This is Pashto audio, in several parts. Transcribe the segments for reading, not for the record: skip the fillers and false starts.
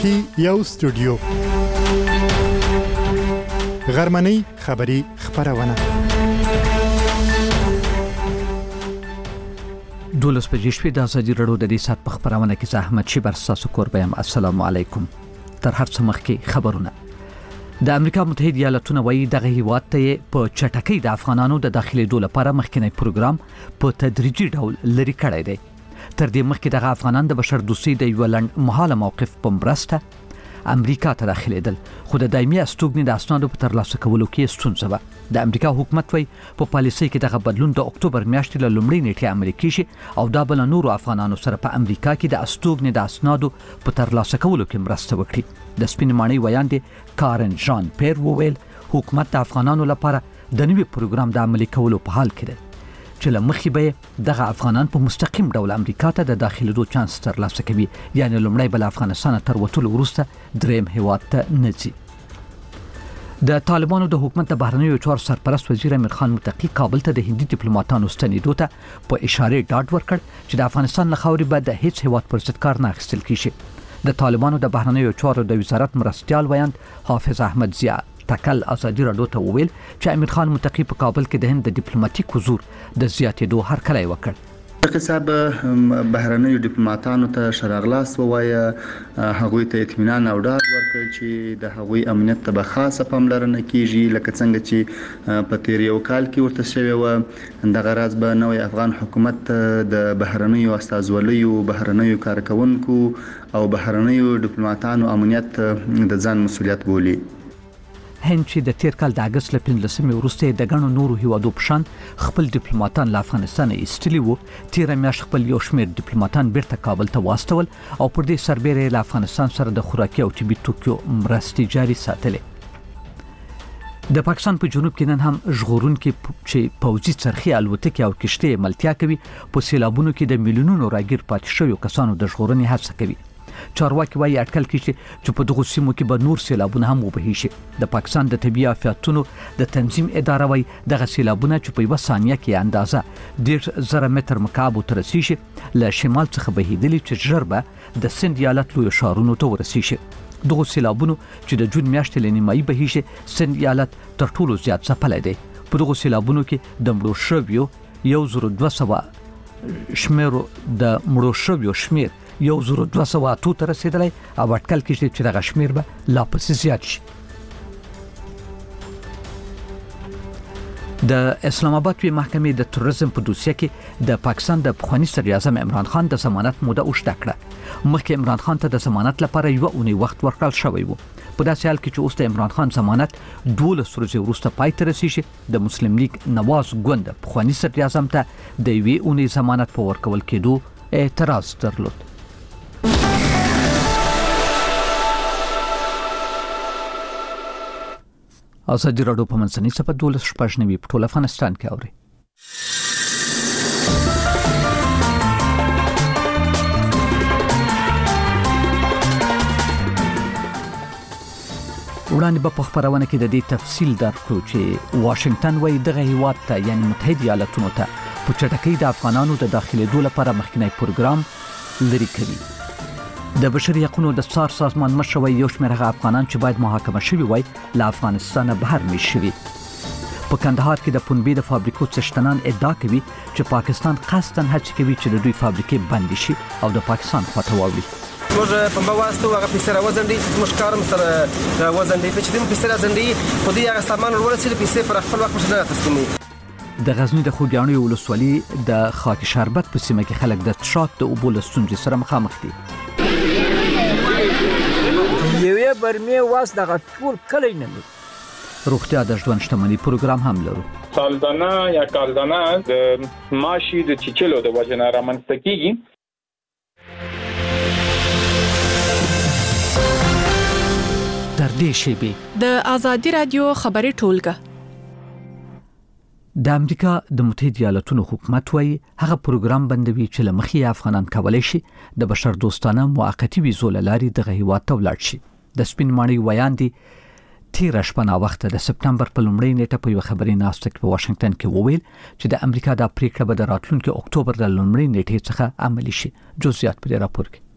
کې یو استودیو غرمنۍ خبری خبرونه 12 بجې شپې د ازادي رادیو د دې سات په خبرونه کې احمد شیبر تاسو کوربه یم. السلام علیکم. تر هر څه مخکې خبرونه. د امریکا متحده ایالاتونو وایي دغه هیواد ته په چټکۍ د افغانانو د داخلي لپاره مخکنی پروګرام په تدریجي ډول لري کړی دی. تر دې مخکې دغه افغانان د بشر دوستۍ د یو لنډ مهاله موقف په مرسته امریکا ته داخليدل، خو د دایمي استوګنې د اسنادو په ترلاسه کولو کې ستونزه وه. د امریکا حکومت وایي په پالیسۍ کې دغه بدلون د اکتوبر میاشتې له لومړۍ نیټې عملي کیږي او دا بل نورو افغانانو سره په امریکا کې د استوګنې د اسنادو په ترلاسه کولو کې مرسته وکړي. د سپین ماڼۍ ویاندې کارن جان پیر وویل حکومت د افغانانو لپاره د نوي پروګرام د عملي کولو په حال کې دی چې لمخې به دغه افغانان په مستقیم ډول امریکا ته د داخلېدو چانس ترلاسه کوي، یعنی لومړی بل افغانستان تر وټولو وروسته دریم هیواد ته نه ځي. د طالبانو د حکومت د بهرنیو چارو سرپرست وزیر امیر خان متقی کابل ته د هندي ډیپلوماټانو ستنېدو ته په اشاره ډاډ ورکړ چې د افغانستان له خاورې به د هیڅ هیواد پر ضد کار نه اخیستل کیږي. د طالبانو د بهرنیو چارو د وزارت مرستیال ویاند حافظ احمد ضیا تکل ازادي رادیو ته وویل چې امیر خان متقی په کابل کې د هند د ډیپلوماټیک حضور د زیاتېدو هرکلی وکړ. حساب بهرنیو ډیپلوماټانو ته شراغلاس ووایه، هغوی ته اطمینان او ډاډ ورکړ چې د هغوی امنیت ته به خاصه پاملرنه کیږي، لکه څنګه چې په تیر یو کال کې ورته شوی و. دغه راز به نوې افغان حکومت د بهرنیو استازولیو، بهرنیو کارکونکو او بهرنیو ډیپلوماټانو امنیت د ځان مسولیت بولي. هند چې د تیر کال د اگست له 15 وروسته د غنو نورو هیوادو په شان خپل ډیپلوماټان له افغانستان ایستلي وو، تیر میاشت خپل یو شمېر ډیپلوماټان بیرته کابل ته واستول او پر دې سربېره له افغانستان سره د خوراکي او طبي توکو مرستې جاري ساتلې. د پاکستان په جنوب کې نن هم ژغورونکي چې پوځي څرخي الوتکې او کشتۍ ملتیا کوي په سیلابونو کې د میلیونونو راګیر پاتې شویو کسانو د ژغورنې هڅه کوي. چارواکي وايي اټکل کیږي چې په دغه سیمو کې به نور سیلابونه هم وبهي شي. د پاکستان د طبي آفاتونو د تنظیم اداره وايي دغه سیلابونه چې په یو ثانیه کې اندازه 100,000 متر مکعب ته رسیږي له شمال څخه بهیدلي چې ژربه د سند ایالت لوی شهرونو ته ورسیږي. دغه سیلابونو چې د جون میاشتې لنیمایي بهیږي سند ایالت تر ټولو زیات ځپلی دی. په دغه سیلابونو کې د مړو شویو 1200 شمیر د مړو شویو شمیر 1200 ته رسیدلی او اټکل کیږي چې دغه شمیر به لا پسې زیات شي. د اسلام آباد په محکمې د تروریزم په دوسیه کې د پاکستان د پخوانی صدر اعظم عمران خان د ضمانت موده اوږده کړه. مخکې عمران خان ته د ضمانت لپاره یو اونۍ وخت ورکړل شوی و. په داسې حال کې چې اوس د عمران خان ضمانت 12 ورځې وروسته پای ته رسیږي، د مسلم لیگ نواز ګوند پخوانی صدر اعظم ته د یوې اونۍ ضمانت په ورکول کېدو اعتراض درلود. ازادي رادیو په منځنۍ صفحه 12 په ټول افغانستان کې اوري. وړاندې په خبرونه کې د دې تفصیل درکړو چې واشنگټن وايي دغه هیواد ته یعنی متحده ایالاتونو ته په چټکۍ د افغانانو د داخلېدو لپاره مخکنی پروګرام لري کوي. د بشري حقوقو د سازمان مشر وایي یو شمېر هغه افغانان چې باید محاکمه شوي وای له افغانستان بهر میشت شوي. په کندهار کې د پنبې د فابریکو څښتنان ادعا کوي چې پاکستان قصداً هڅه کوي چې د دوی فابریکې بندې شي او د پاکستان خواته واوړي. موږ پنبه واسطو هغه پیسې راوځندې چې موږ کارم سره راوځندې چې دې پیسې راځندې خو دې هغه سامان ورسېږي پیسې پر خپل وخت نه تسلیمي. د غزنی د خوږیاڼو ولسوالۍ د خاک شربت په سیمه کې خلک د څښاک د اوبو له ستونزې سره مخامخ دي. یوې برمې واس دغه ټول کلی نه لري. روغتیا د ژوند شتمنۍ پروګرام هم لرو. سالدانه یا کالدانه د ماشي د چیچلو د وجنه رامنځته کیږي. تر دې شیبې د ازادي رادیو خبري ټولګه. د امریکا د متحده ایالاتونو حکومت وايي هغه پروګرام بندوي چې لمخې افغانان کولای شي د بشر دوستانه موقتی ویزو لاري دغه هیواد ته ولاړ شي. د سپین ماڼۍ ویاندې تیر شپه نا وخت د سپتمبر په لومړۍ نیټه په یو خبري ناسته کې په واشنگټن کې وویل چې د امریکا د پریکړه به د راتلونکي اکتوبر د لومړۍ نیټې څخه عملي شي. جزئیات په راپور کې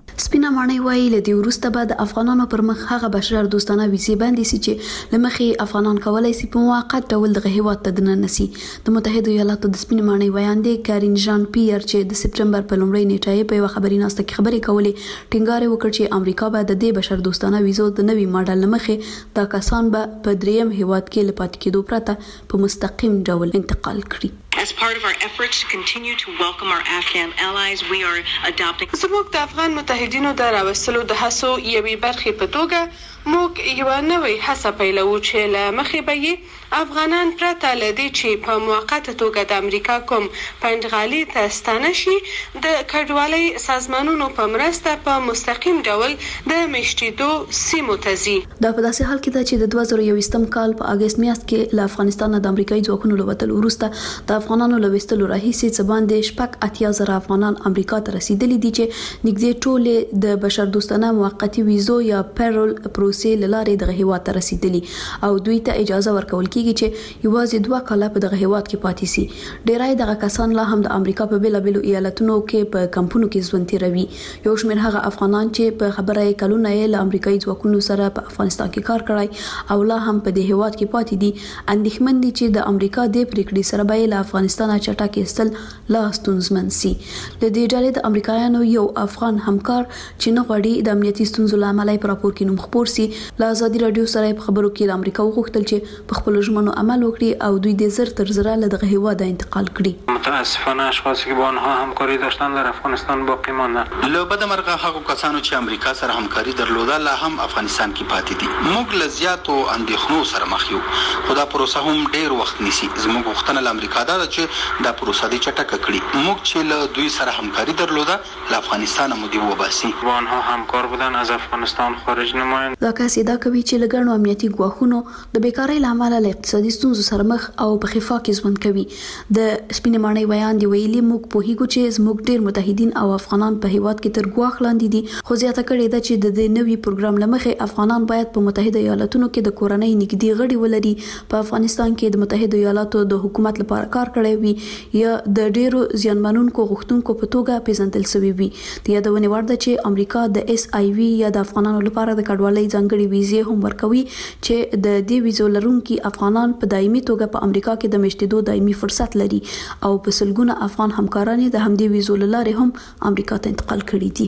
سپینا ماڼۍ وایي له دې وروسته به د افغانانو پر مخ هغه بشر دوستانه ویزې باندې سي چې لمخې افغانان کولای شي په موقت ډول د هیواد ته دننسي. د متحده ایالاتو د سپینا ماڼۍ ویاندې کارین ژان پیر چې د سپټمبر په لومړۍ نیټه په یو خبري ناسته کې خبرې کولې ټینګار وکړ چې امریکا به د دې بشر دوستانه ویزو د نوي ماډل لمخې دا کسان به په دریم هیواد کې لپاره کېدو پرته په مستقیم ډول انتقال کړي. As part of our efforts to continue to welcome our Afghan allies, we are adopting. زموږ د افغان متحدینو د راوستلو د هڅو یوې برخې په توګه موږ یو نوې هڅه پیلوو چې له مخې به یې افغانان پرته له دې چې په موقته توګه د امریکا کوم پنډغالي ته ستانه شي د کډوالۍ سازمانونو په مرسته په مستقیم ډول د میشتېدو سیمو ته ځي. دا په داسې حال کې ده چې د 2021 کال په اگست میاشت کې له افغانستان د امریکایي ځواکونو له وتلو وروسته د افغانانو له وستلو راهیسې څه باندې شپږ اتیا زره افغانان امریکا ته رسیدلي دي چې نږدې ټول د بشر دوستانه موقتی ویزو یا پیرول پروسې لاره دغه هیواد ته رسیدلي او دوی ته اجازه ورکول کیږي چې یوازې 2 کاله په دغه هیواد کې پاتې سي. ډیرای دغه کسان لا هم د امریکا په بیلابیلو ایالتونو کې په کمپونو کې ژوند تیروي. یو شمېر هغه افغانان چې په خبره کلونه یې له امریکایي ځواکونو سره په افغانستان کې کار کړی او لا هم په دې هیواد کې پاتې دي اندېښمن دي چې د امریکا د پریکړې سره به له افغانستان چټک استل لا ستونزمن سي. د دې ډلې د امریکایانو یو افغان همکار چې نه غواړي د امنیتي ستونزو لامل په راپور کې نوم خپور سي له ازادي رادیو سره په خبرو کې د امریکا وغوښتل چې په خپل ژمنو عمل وکړي او دوی د زر تر زره له دغه هیواد انتقال کړي. متاسفانه اشخاصی که با آنها همکاری داشتن در افغانستان باقی ماندند. له بده مرغه هغه کسانو چې امریکا سره همکاری درلوده لا هم افغانستان کې پاتې دي. موږ له زیاتو اندېښنو سره مخ یو. خو دا پروسه هم ډیر وخت نیسي. زموږ غوښتنه له امریکا ده چې دا پروسه دې چټکه کړي. موږ چې له دوی سره همکاری درلوده له افغانستان مو دی وباسي. با آنها همکار بودن از افغانستان خارج نمایند. دا کس دا کوي چې لګړنو امنیتي ګواښونو د بیکارۍ لامل له اقتصادي ستونزو سره مخ او په خفا کې ژوند کوي. د سپینې ماڼۍ ویاندې ویلي موږ پوهیږو چې زموږ ډیر متحدین او افغانان په هیواد کې تر ګواښ لاندې دي. خو زیاته کړې ده چې د دې نوي پروګرام لمخې افغانان باید په متحده ایالاتونو کې د کورنۍ نږدې غړي ولري. په افغانستان کې د متحده ایالاتو د حکومت لپاره کار کړی وي یا د ډیرو زیانمنونکو غوښتونکو په توګه پیژندل شوی وي. د یادونې وړ ده چې امریکا د SIV یا د افغانانو لپاره د کډوالۍ ځانګړي ویزې هم ورکوي چې د دې ویزو لرونکي افغانان په دایمي توګه په امریکا کې د میشتېدو دایمي فرصت لري او په سلګونه افغان همکاران د همدې ویزو لارې هم امریکا ته انتقال کړي دي.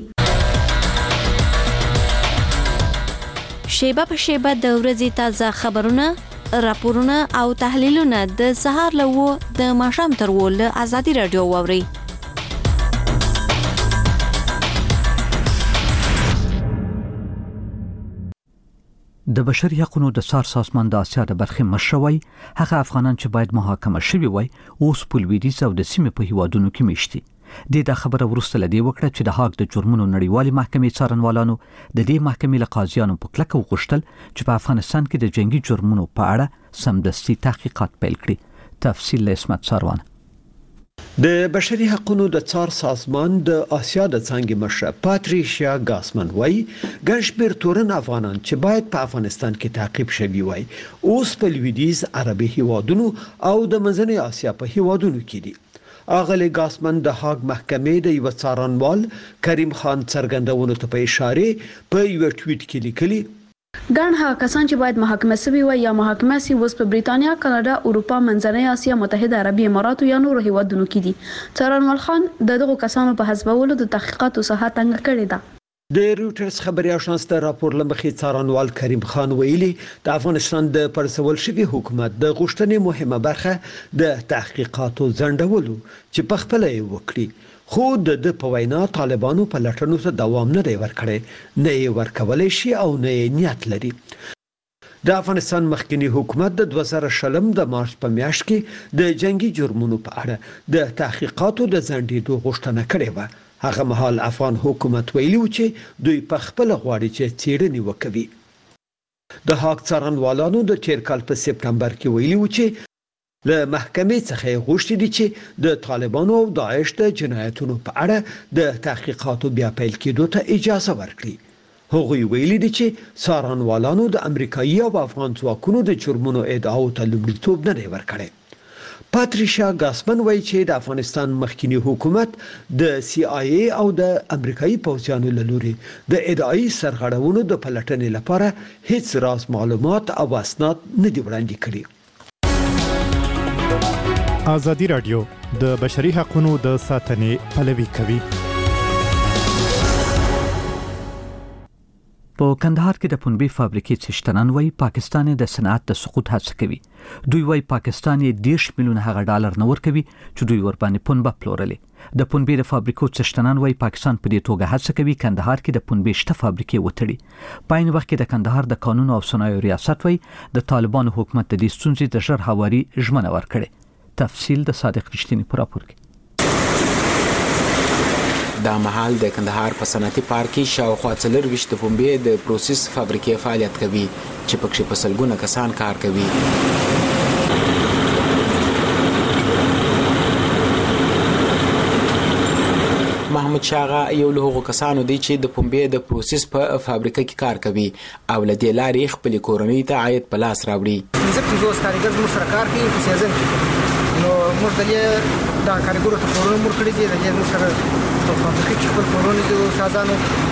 شیبه په شیبه د ورځې تازه خبرونه، راپورونه او تحلیلونه د سهار له 9 د ماښام تر 10 له ازادي رادیو واوري. د بشري حقوقو د څار سازمان د اسیا د برخې مشروي هغه افغانان چې باید محاکمه شوي وای اوس په لویدیځ او د سیمې په هیوادونو کې میشتي. د خبره ورسته لدی وکړه چې د هاګ د جرمونو نړیوالې محکمې څارنوالانو د دې محکمې له قاضیانو په کلکه وغوښتل چې په افغانستان کې د جنگي جرمونو په اړه سمدستي تحقیقات پیل کړي. تفصیل له اسمت ساروان. د بشري حقوقو د څار سازمان د آسیا د څنګه مشر پاتریشیا ګاسمن وایي ګڼشمیر تورن افغانان چې باید په افغانستان کې تعقیب شوي وای اوس په لویدیځ عربي هیوادونو او د منځنۍ آسیا په هیوادونو کې دي. اغلی ګاسمن د هاګ محکمې د یو څارنوال کریم خان څرګندونو ته په اشاره په یو ټویټ کې لیکلي ګڼ هغه کسان چې باید محاکمه شوي وي یا محاکمه شي اوس په بریتانیا، کاناډا، اروپا، منځنۍ اسیا، متحده عربي اماراتو یا نورو هیوادونو کې دي. څارنوال خان دغه کسانو په حسابولو د تحقیقاتو ساحه تنګ کړې ده. د رويټرز خبري اژانس د راپور لمخې څارنوال کریم خان ویلي د افغانستان د پرسول شوی حکومت د غوښتنې مهمه برخه د تحقیقاتو ځنډولو چې په خپل یې وکړي. خو د په وینا طالبانو په لټونو ته دوام نه دی ورکړی، نه یې ورکولای شي او نه یې نیت لري. د افغانستان مخکنی حکومت د 2020 د مارچ په میاشت کې د جنگي جرمونو په اړه د تحقیقاتو د ځنډېدو غوښتنه کړې و. هغه مهال افغان حکومت ویلي و چې دوی په خپل غواړي چې څېړنې وکوي. د هاګ څارنوالانو د تیر کال په سپټمبر کې ویلي و چې له محکمې څخه غوښتي دي چې د طالبانو او داعش د جنایتونو په اړه د تحقیقاتو بیا پیل کېدو ته اجازه ورکړي. هغوی ویلي دي چې څارنوالانو د امریکایي او افغان ځواکونو د جرمونو ادعاو ته لومړیتوب نه دی ورکړی. پاتریشا ګاسمن وایي چې د افغانستان مخکینی حکومت د CIA او د امریکایي پوځیانو له لوري د ادعای سرغړونو د پلټنې لپاره هیڅ راز معلومات او اسناد نه دی وړاندې کړي. ازادي رادیو د بشري حقوقو د ساتنې پلوي کوي. په کندهار کې د پنبې فابریکې څښتنان وایي پاکستان د صنعت د سقوط هڅه کوي. دوی وایي پاکستان یې 10 میلیون هغه ډالر نه ورکوي چې دوی ورباندې پنبه پلورلې. د پنبې د فابریکو څښتنان وایي پاکستان په دې توګه هڅه کوي کندهار کې د پنبې شته فابریکې وتړي. په عین وخت کې د کندهار د قانون او صنایعو ریاست وایي د طالبانو حکومت د دې ستونزې د ژر هواري ژمنه ورکړي. تفصیل د صادق رښتینی پر راپور کې. دا مهال د کندهار په صنعتي پارک کې شاوخوا 24 د پنبې د پروسس فابریکې فعالیت کوي چې پکې په سلګونه کسان کار کوي. محمد شاغا یو له هغو کسانو دی چې د پنبې د پروسس په فابریکه کې کار کوي او له دې لارې خپل کورنۍ ته عاید په لاس راوړي. زه په کارګر مو سره کار کوي په سیزن کې نو موږ د دا کارګرو ته پورونه مور کړی دي د دې سره په فابریکه کې خپل پورونه دي سازانو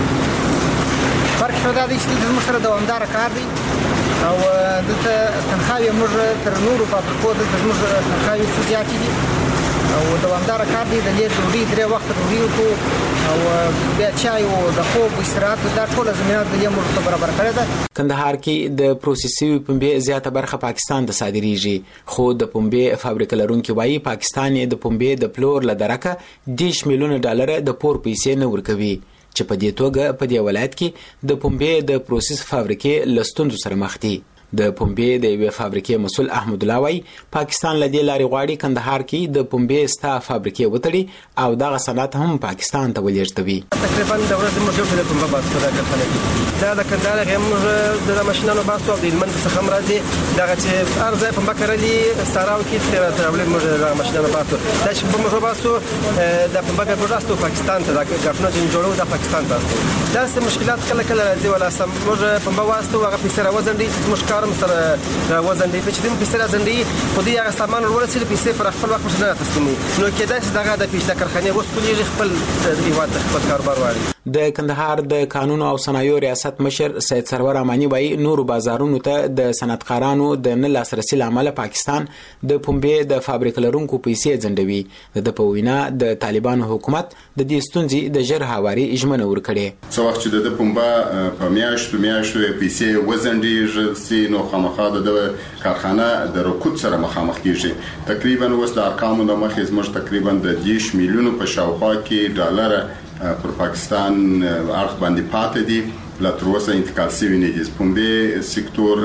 فرق شوه دی چې موږ سره دوامدار کار دی او دلته تنخواهي موږ تر نورو فابریکو دلته موږ تنخواهي څه زیاتې دي او دوامدار کار دی د دې ډوډۍ 3 وخت ډوډۍ کو او بیا چای او د خوب استراحت دا ټول زمينات د موږ ته برابر کړی ده. کندهار کې د پروسسي پنبې زیاته برخه پاکستان ته صادریږي خو د پنبې فابریکه لرونکي وایي پاکستان د پنبې د پلور لدرکه 10 میلیون ډالر د پور پیسې نه ورکوي چې په دې توګه په دې ولایت کې د پنبې د پروسس فابریکې لستوندو سره مخ دي. د پنبې د یوې فابریکې مسؤل احمد الله وایي پاکستان لدی لاري غواړي کندهار کې د پنبې ستا فابریکې وتړي او دغه صنعت هم پاکستان ته ولېږدوي. تقریبا د ورځې موږ د پنبې باسو دا کړل دا د کندهار هم د ماشينونو باسو او د المنت څخه هم راځي دغه چې ارزه پنبه کړلې ساراو کې تر ترولې موږ د ماشينونو باسو دا چې موږ باسو د پنبه ګرځاستو پاکستان ته دا کارونه چې جوړو د پاکستان ته دا څه مشکلات کله کله راځي ولا سم موږ پنبه واسطو هغه پیسې راوځندي چې مشکار سره وزن دی چې د پیسې راځندي خو دې هغه سامان ورسېل پیسې پر خپل وخت نه تسلیمي نو کېدای شي دغه د پیسې کارخانه وسکولې خپل هیواد خپل کاروبار واړي. د کندهار د قانون او صنایعو ریاست مشر سید سرور امانی وایي نورو بازارونو ته د صنعتکارانو د نه لاسرسي لامل پاکستان د پنبې د فابریکو لرونکو پیسې ځنډوي. د پوینا د طالبانو حکومت د دې ستونزې د ژر هواري ژمنه ورکړي. څو وخت چې د پنبه په میاشتو پیسې وزنډي نو خامخا د کارخانه د رکود سره مخامخ کیږي. تقریبا اوس د ارقامو د مخې زموږ تقریبا د 10 میلیونو په شاوخوا کې ډالر پر پاکستان اړخ باندې پاتې دي لا تر اوسه انتقال شوی نه دي. پنبې سکتور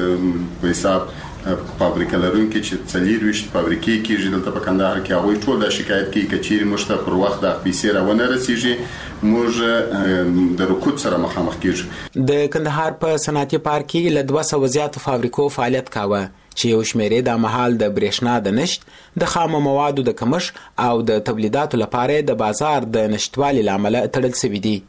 په حساب فابریکه لرونکي چې 24 فابریکې کېږي دلته په کندهار کې هغوی ټول د شکایت کوي کچېرې موږ ته پر وخت د پیسې راونه رسیږي موږ د رکود سره مخامخ کېږو. د کندهار په صنعتي پارک کې له 200 زیاتو فابریکو فعالیت کاوه چې یو شمیرې د مهال د برېښنا د نشت د خامو موادو د کمښت او د تولیداتو لپاره د بازار د نشټوالي لامل تړل شوی دي.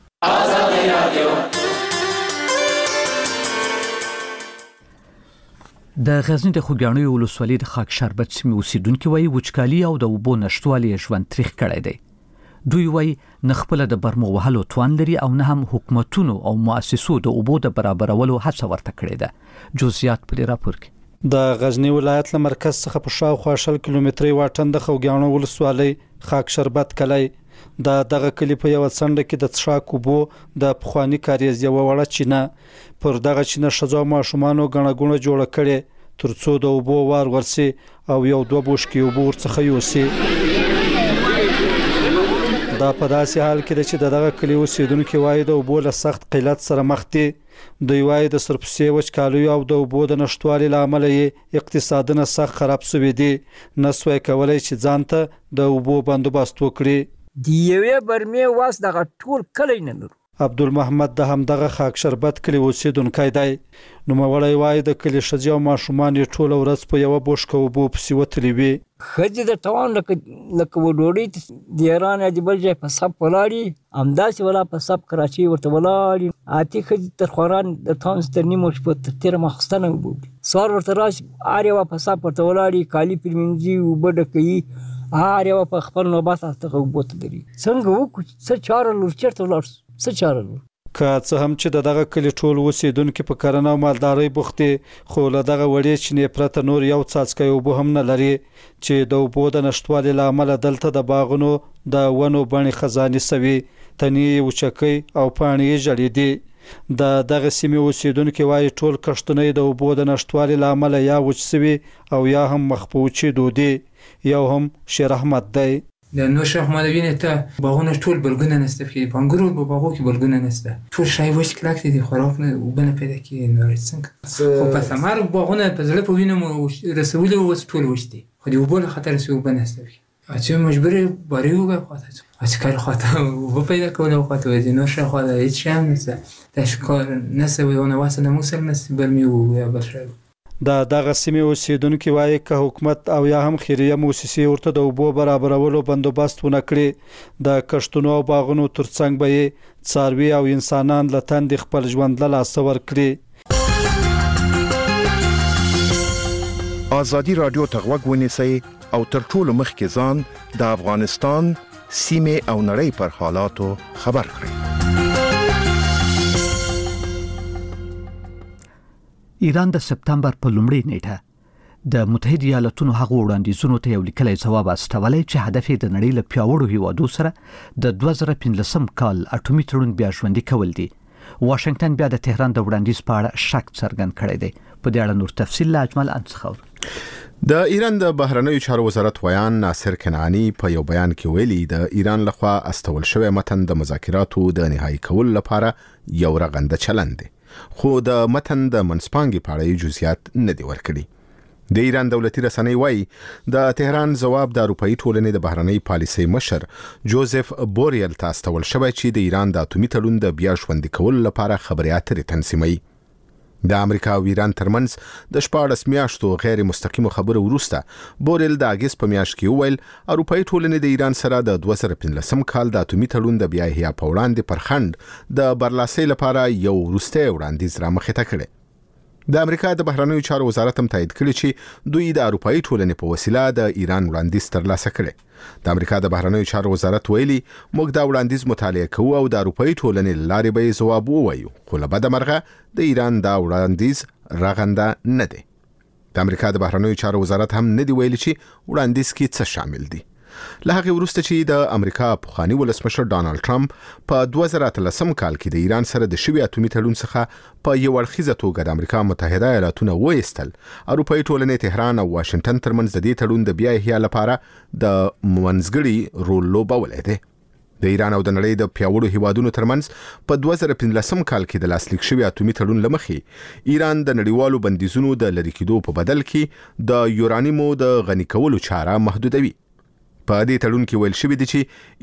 د غزنی د خوګیاڼیو ولسوالۍ د خاک شربت سیمې اوسیدونکو وایي وچکالي او د اوبو نشټوالي ژوند تریخ کړی دی. دوی وایي نه خپل د برمو وهلو توان لري او نه هم حکومتونو او مؤسسو د اوبو د برابرولو هڅه ورته کړې ده. جزئیات په راپور کې. د غزنی ولایت له مرکز څخه په شاوخوا 10 کیلومتري واټن د خوګیاڼو ولسوالۍ خاک شربت کلی دغه کلی په یو څنډه کې د څښاک اوبو د پخوانی کاریز یو وړه چینه پر دغه چینه شزو ماشومانو غنغونه جوړ کړي ترڅو د اوبو وار ورسي او یو دوه بوشکي اوبو ورڅخه یوسي. دا په داسې حال کې چې دغه کلی اوسیدونکو وایي د اوبو له سخت قلت سره مخ دي. دوی وایي د سرپسې وچکالي او د اوبو د نشټوالي لامل یې اقتصادونه سخت خراب شوي دي. نسوي کولای چې ځانته د اوبو بندوبست وکړي. دی یوې برمې واس دغه ټول کلی نه لرو عبدالمحمد د همدغه خاک شربت کلی اوسیدونکی دی. نوموړی وایي د کلي ښځې او ماشومان یې ټوله ورځ په یوه بوشکه اوبو پسې وتلي وي. ښځې د توان لکه ډوډۍ د ایران یا د بل ځای په صف ولاړې همداسې ولا په صف کراچۍ ورته ولاړې اتې ښځې تر خوران د تانس تر نیمو شپو تر تېره ماخوستنه اوبه وړي. سهار ورته راشي هر یوه په صف ورته ولاړې کالي پرې مینځي اوبه ډکوي هر یوه په خپل نوبت هغه اوبو ته دري. څنګه وکړو څه چاره لرو چېرته ولاړ شو څه چاره لرو. که څه هم چې دغه کلي ټول اوسیدونکي په کرنه او مالدارۍ بوخت دي خو له دغه وړې چینې پرته نور یو څاڅکی اوبه هم نه لري چې د اوبو د نشتوالي له امله دلته د باغونو د ونو بڼې خزانې سوي تنې یې وچکۍ او پاڼې یې ژړېدي. د دغه سیمې اوسیدونکي وایي ټول کښتونه د اوبو د نشتوالي له امله یا وچ سوي او یا هم مخ په وچېدو دي. یو هم شیر احمد دی. د نوش احمد وینې ته باغونه ټول بلګونه نسته په بنګرو په باغو کې بلګونه نسته ټول شای وښ کلاک دي خوراک نه وبنه پیدا کیږي نو څنګه خو په سمار باغونه په زړه په وینم رسولي اوس ټول وښتي خو دی وبله خطر سي وبنه نسته چې مجبور باري وګه خاطر اسکار خاطر و پیدا کوله خاطر دي نو شه خاطر هیڅ شم نسته تشکر نسه ونه واسه موسل نسه برمي و یا بشر. دغه سیمې اوسیدونکي وایي که حکومت او یا هم خیریه موسسې ورته د اوبو برابرولو بندوبست ونه کړي د کښتونو او باغونو ترڅنګ به یې څاروي او انسانان له تندې خپل ژوند له لاسه ورکړي. ازادي راډیو ته غوږ ونیسئ او تر ټولو مخکې ځان د افغانستان سیمې او نړۍ پر حالاتو خبر کړئ. ایران د سپتمبر په لومړۍ نیټه د متحده ایالاتونو هغو وړاندیزونو ته یو لیکلی ځواب استولی چې هدف یې د نړۍ له پیاوړو هیوادو سره د 2015 کال اټومي تړون بیا ژوندي کول دي. واشنگټن بیا د تهران د وړاندیز په اړه شک څرګند کړی دی. په دې اړه نور تفصیل له اجمل انڅخور. د ایران د بهرنیو چارو وزارت ویان ناصر کنعانی په یو بیان کې ویلي د ایران لخوا استول شوی متن د مذاکراتو د نهایی کولو لپاره یو رغنده چلند دی خو د متن د منځپانګې په اړه جزئیات نه دي ورکړي. د ایران دولتي رسنۍ وایي د تهران ځواب د اروپאי ټولنې د بهرنۍ پالیسۍ مشر جوزف بوریل ته استول شوی چې د ایران د اټومي تړون د بیا ژوندي کولو لپاره خبري اترې تنظیموي. د امریکا او ایران ترمنځ د 14 میاشتو غیر مستقیمو خبرو وروسته بوریل د اگست په میاشت کې وویل اروپאי ټولنې د ایران سره د 2015 کال د اټومي تړون د بیا احیا په وړاندې پر خند د برلاسۍ لپاره یو وروستی وړاندیز را مخې ته کړی. د امریکا د بهرنیو چارو وزارت هم تایید کړی چې دوی د اروپאי ټولنې په وسیله د ایران وړاندیز ترلاسه کړي. د امریکا د بهرنیو چارو وزارت ویلي موږ دا وړاندیز مطالعه کوو او د اروپאי ټولنې لارې به ځواب ووایو خو له بده مرغه د ایران دا وړاندیز رغنده نه دی. د امریکا د بهرنیو چارو وزارت هم نه دی ویلي چې وړاندیز کې څه شامل دي. له هغه وروسته چې د امریکا پخوانی ولسمشر ډانلډ ټرمپ په 2013 کال کې د ایران سره د شوی اټومي تړون څخه په یو اړخیزه توګه د امریکا متحده ایالاتونو وایستل اروپאי ټولنې تهران او واشنگټن ترمنځ د دې تړون د بیا احیا لپاره د منځګړي رول لوبولی دی. د ایران او د نړۍ د پیاوړو هیوادونو ترمنځ په 2015 کال کې د لاسلیک شوی اټومي تړون لمخې ایران د نړیوالو بندیزونو د لری کېدو په بدل کې د یورانیمو د غني کولو چاره محدودوي. په دې تړون کې ویل شوی دی چې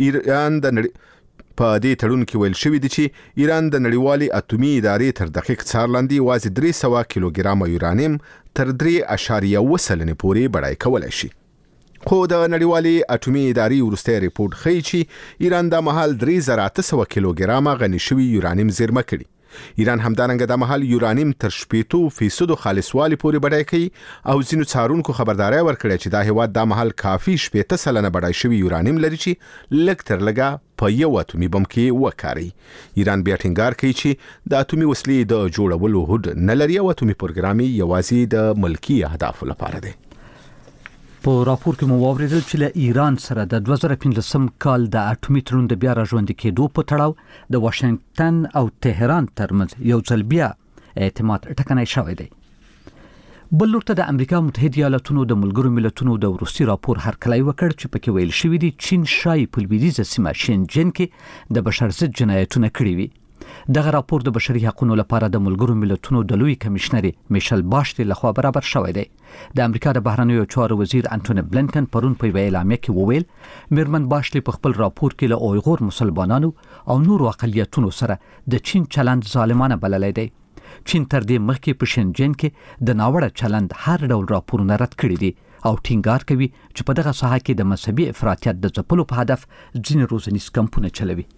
ایران د نړیوالې اټومي ادارې تر دقیق څار لاندې یوازې 300 کیلوګرام یورانیم تر 3.7 پورې بډای کولای شي. خو د نړیوالې اټومي ادارې وروستی ریپورت ښیي چې ایران د مهال 3800 کیلوګرام غني شوی یورانیم زیرمه کړي. ایران همدارنګه د مهال یورانیم تر 80% خالصوالي پورې بډای کوي او ځینو څارونکو خبرداري ورکړه چې دا هیواد د مهال کافي 80% بډای شوی یورانیم لري چې لږ تر لږه په یو اټومي بم کې وکاري. ایران بیا ټینګار کوي چې د اټومي وسلې د جوړولو هوډ نه لري او اټومي پروګرام یوازې د ملکی اهدافو لپاره دی. په راپور کې مو واوریدل چې له ایران سره د 2015 کال د اټومي تړون د بیا راژوندي کېدو په تړاو د واشنگټن او تهران ترمنځ یو ځل بیا اعتماد ټکنی شوی دی. بل لورته د امریکا متحده ایالاتونو د ملګرو ملتونو د وروستي راپور هرکلی وکړ چې پکې ویل شوی دی چین شای په لویدیځه سیمه شینجن کې د بشر ضد جنایتونه کړي وي. دغه راپور د بشري حقوقو لپاره د ملګرو ملتونو د لوی کمشنر میشل باشلي لخوا برابر شوی دی. د امریکا د بهرنیو چارو وزیر انټونی بلنکن پرون په اعلامیه کې وویل میرمن باشلي په خپل راپور کې له اویغور مسلمانانو او نورو اقلیتونو سره د چین چلند ظالمانه بللی دی. چین تر دې مخکې په شنجن کې د ناوړه چلند هر ډول راپورونه رد کړي دي او ټینګار کوي چې په دغه ساحه کې د مذهبي افراطیت د ځپلو په هدف ځینې روزنیز کمپونه چلوي.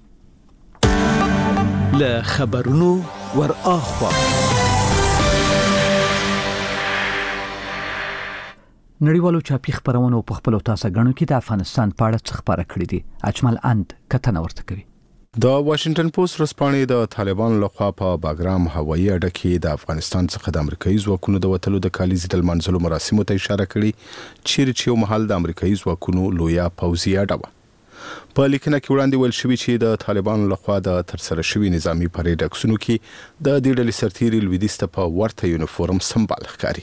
له خبرونو ور اخوا نړیوالو چاپی خبرونو په خپل تاسو غنو کې د افغانستان په اړه څه خبره کړې دي. اجمل اند کتنه ورته کوي. د واشنگټن پوسټ ورځپاڼې د طالبان لخوا په باګرام هوایي اډه کې د افغانستان څخه د امریکایي ځواکونو د وټلو د کالیزې د منځلو مراسمو ته اشاره کړې چې یو محل د امریکایي ځواکونو لویا پوځي اډه و. په لیکنه کې وړاندې ویل شوی چې د طالبانو لخوا د ترسره شوی نظامی پریډ عکسونو کې د دې ډلې سرتیري لویدیځ ته په ورته یونیفورم سمبال ښکاري.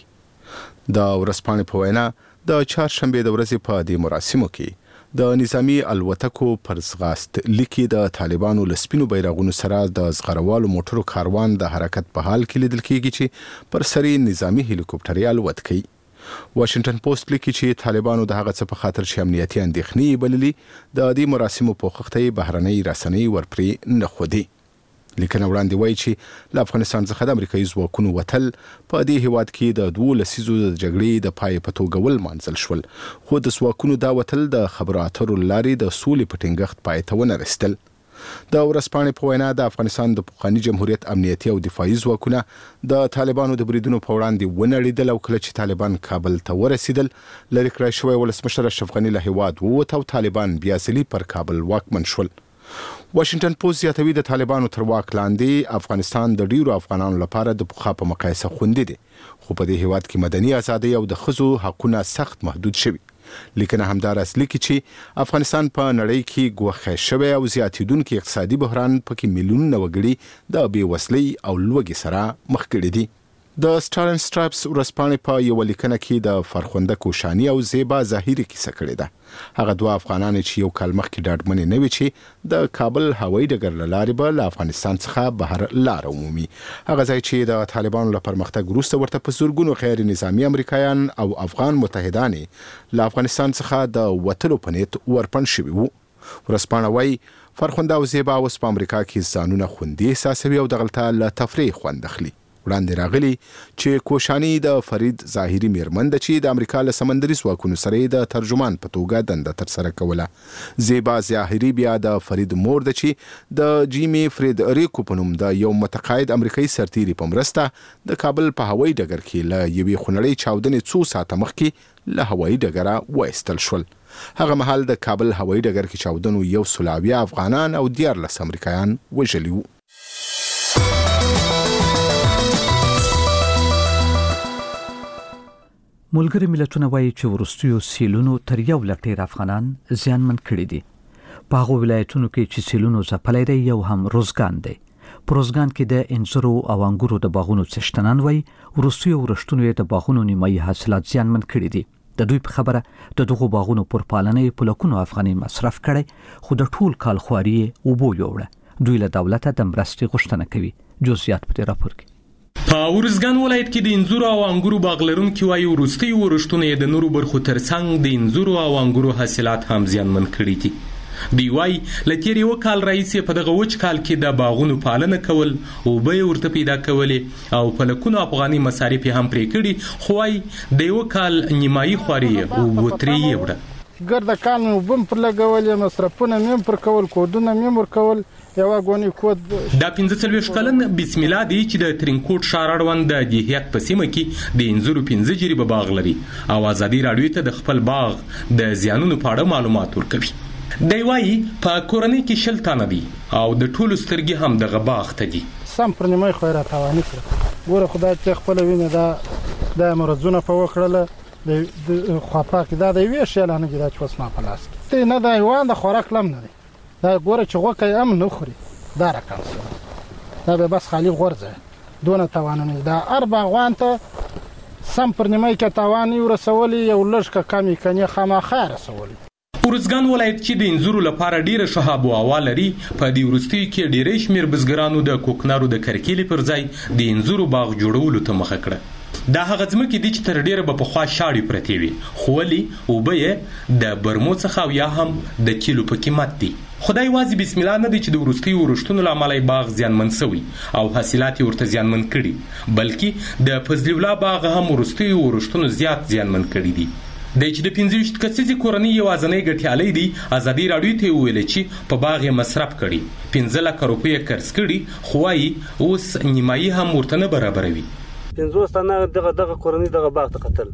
د ورځپاڼې په وینا د چهارشنبه د ورځې په دې مراسمو کې د نظامی الوتکو پر ځغاست لیکي د طالبانو لسپینو بیرغونو سره د زغروالو موټرو کاروان د حرکت په حال کې لیدل کېږي چې پر سری نظامی هلیکوپټري الوت کوي. واشنگټن پوسټ لیکي چې طالبانو د هغه څه په خاطر چې امنیتي اندېښنې بللي د دې مراسمو په وخت بهرنۍ رسنۍ ورپرې نه خودي. لیکنه وړاندې وایي چې له افغانستان څخه د امریکایي ځواکونو وتل په دې هیواد کې د 2 لسیزو د جګړې د پای په توګه ولمانځل شول، خو د ځواکونو دا وتل د خبرو اترو لارې د سولې په ټینګښت پای ته ونه رسیدل. د ورځپاڼې په وینا د افغانستان د پخواني جمهوریت امنیتي او دفاعي ځواکونه د طالبانو د بریدونو په وړاندې ونړېدل او کله چې طالبان کابل ته ورسېدل لرې کړی شوی ولسمشر اشرف غني له هیواد ووت او طالبان بیا ځلي پر کابل واکمن شول. واشنگټن پوسټ زیاتوي د طالبانو تر واک لاندې افغانستان د ډیرو افغانانو لپاره د پخوا په مقایسه خوندي دي، خو په دې هیواد کې مدني ازادي او د ښځو حقونه سخت محدود شوي. لیکنه همدارس لیکي چې افغانستان په نړۍ کې ګوښه شوی او زیاتیدونکو اقتصادي بحران پکې میلیونونه وګړي د بېوزلۍ او لوږې سره مخ کړي دي. د سټار اینډ سټرایپس ورځپاڼې په یو لیکنه کې د فرخنده کوشانی او زیبا ظاهری کیسه کړې ده. هغه دوه افغانان چې یو کال مخکې ډاډمنې نه وي چې د کابل هوایي ډګر له لارې به له افغانستان څخه بهر لار عمومي، هغه ځای چې د طالبانو له پرمختګ وروسته ورته په زورګونو غیر نظامی امریکایان او افغان متحدان له افغانستان څخه د وټلو په نیت ورپن شوي وو. ورځپاڼه وایي فرخنده او زیبا اوس په امریکا کې ځانونه خوندي احساسوي او دغلته له تفریح خوند اخلي. وړاندې راغلی چې کوشانی د فرید ظاهری میرمن د چې د امریکا له سمندري ځواکونو سره د ترجمان په توګه دنده ترسره کوله. زیبا ظاهری بیا د فرید مور د چې د جیمی فرید ریکو په نوم د یو متقاعد امریکایي سرتیري په مرسته د کابل په هوایي ډګر کې له یوې خونړۍ چاودنې څو ساعته مخکې له هوایي ډګره وایستل شول. هغه مهال د کابل هوایي ډګر کې چاودنو 100 افغانان او 14 امریکایان وژلي وو. ملګری ملتونه وایي چې ورستیو سیلونو تر 1,00,000 افغانان زیانمن کړي دي. په هغو ولایتونو کې چې سیلونو ځپلی دی یو هم روزګان دی. په روزګان کې د انځرو او انګورو د باغونو څښتنان وایي ورستیو ورښتونو یې د باغونو نیمایي حاصلات زیانمن کړي دي. د دوی په خبره د دغو باغونو پر پالنې په لکونو افغانۍ مصرف کړی، خو د ټول کال خواري یې اوبو یوړه. دوی له دولته د مرستې غوښتنه کوي. جزئیات په دې راپور کې. په ورزګان ولایت کې د انځورو او انګورو باغ لرونکي وایي وروستي ورښتونه یې د نورو برخو ترڅنګ د انځورو او انګورو حاصلات هم زیانمن کړي دي. دوی وایي له تېر یو کال راهیسې په دغه وچ کال کې د باغونو پالنه کول، اوبه یې ورته پیدا کولې او په لکونو افغاني مصارف یې هم پرې کړي، خو وایي د یو کال نیمایي خواري یې اوبو ترې یوړه. ګرده کال مې اوبه هم پر لګولې، مصرفونه مې هم پر کول، کودونه مې هم ورکول. یوه ګونې کود دا 45 کلن بسم الله دی چې د ترینکوټ ښار اړوند د دیهیت په سیمه کې د انځورو 15 جریبه باغ لري او ازادي راډیو ته د خپل باغ د زیانونو په اړه معلومات ورکوي. دی وایي په کورنۍ کې 10 تنه دي او د ټولو سترګې هم دغه باغ ته دي. سم پر نیمه خو راتواني کړه. ګوره خدای چې خپل وینه دا مرزونه په وکړله د خواپاک دا د یوې شی لانه کې دا چې وسما په لاس کې نه دا یوان د خوراک لم نه دی. دا ګوره چې غوکه هم نه خوري دا رقم سره دا به بس خالی غورځه دونه توانونه دا هر باغوان ته سم پر نیمه کې تواني ورسولي یو لږ کمی کني خامخا رسولي. ارزګان ولایت چې د انځورو لپاره ډیره ښه آب و هوا لري، په دې وروستیو کې ډیری شمېر بزګرانو د کوکنارو د کرکیلې پر ځای د انځورو باغ جوړولو ته مخه کړه. دا هغه ځمکې دي چې تر ډیره به پخوا شاړې پرتې وي، خو ولې اوبه یې د برمو څخه او یا هم د کیلو په قیمت دي. خدای یوازې بسم الله نه دی چې د وروستیو ورښتونو له امله باغ زیانمن شوی او حاصلات یې ورته زیانمن کړي، بلکې د فضل الله باغ هم وروستیو ورښتونو زیات زیانمن کړي دي. د چې د 25 کسیزې کورنۍ یوازینی ګټیالی دی ازادي راډیو ته ویل چې په باغ یې مصرف کړي، 15 لک روپۍ قرض کړي، خو وايي اوس نیمایي هم ورته نه برابروي. 50 تنه دغه کورنۍ دغه باغ ته قتل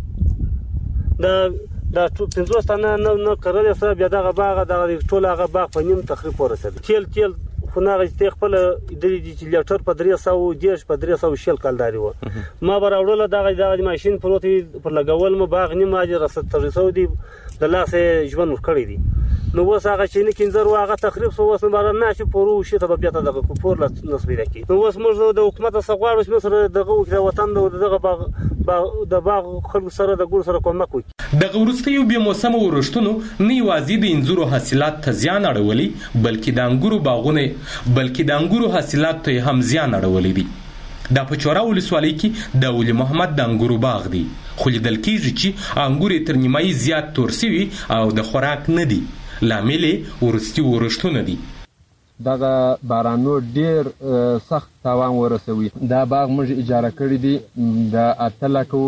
دا 50 تنه نه کړل سره بیا دغه باغ دغه ټول هغه باغ په نیم تخریب ورسېد. تیل خو نه غږ خپل د لیټر په 310 په 300 کالداري و ما براوړل دغه ماشين پروتي پر لګول مو باغ نیم اجر 700 دی د لاسه ژوند ورکړی دی. نو اوس هغه چې نه کینځر واغه تخریب سو اوس بار نه شي پورو شي ته بیا ته دغه پور نسبی راکی. نو اوس موږ د حکومت سغواړو چې سره دغه وطن دغه باغ خلک سره د ګور سره کومک وکړي. د وروستیو بې موسمه ورښتونو نه یوازې د انځورو حاصلات ته زیان اړولی، بلکې د انګورو حاصلات ته هم زیان اړولی دي. دا په چوره ولسوالۍ کې د ولي محمد د انګورو باغ دی، خو لیدل کېږي چې انګور یې تر نیمایي زیات تور سوي او د خوراک نه دي. لامل یې وروستي ورښتونه دي. دغه بارانو ډیر سخت تاوان ورسوي. دا باغ موږ اجاره کړی دی د 8 لکو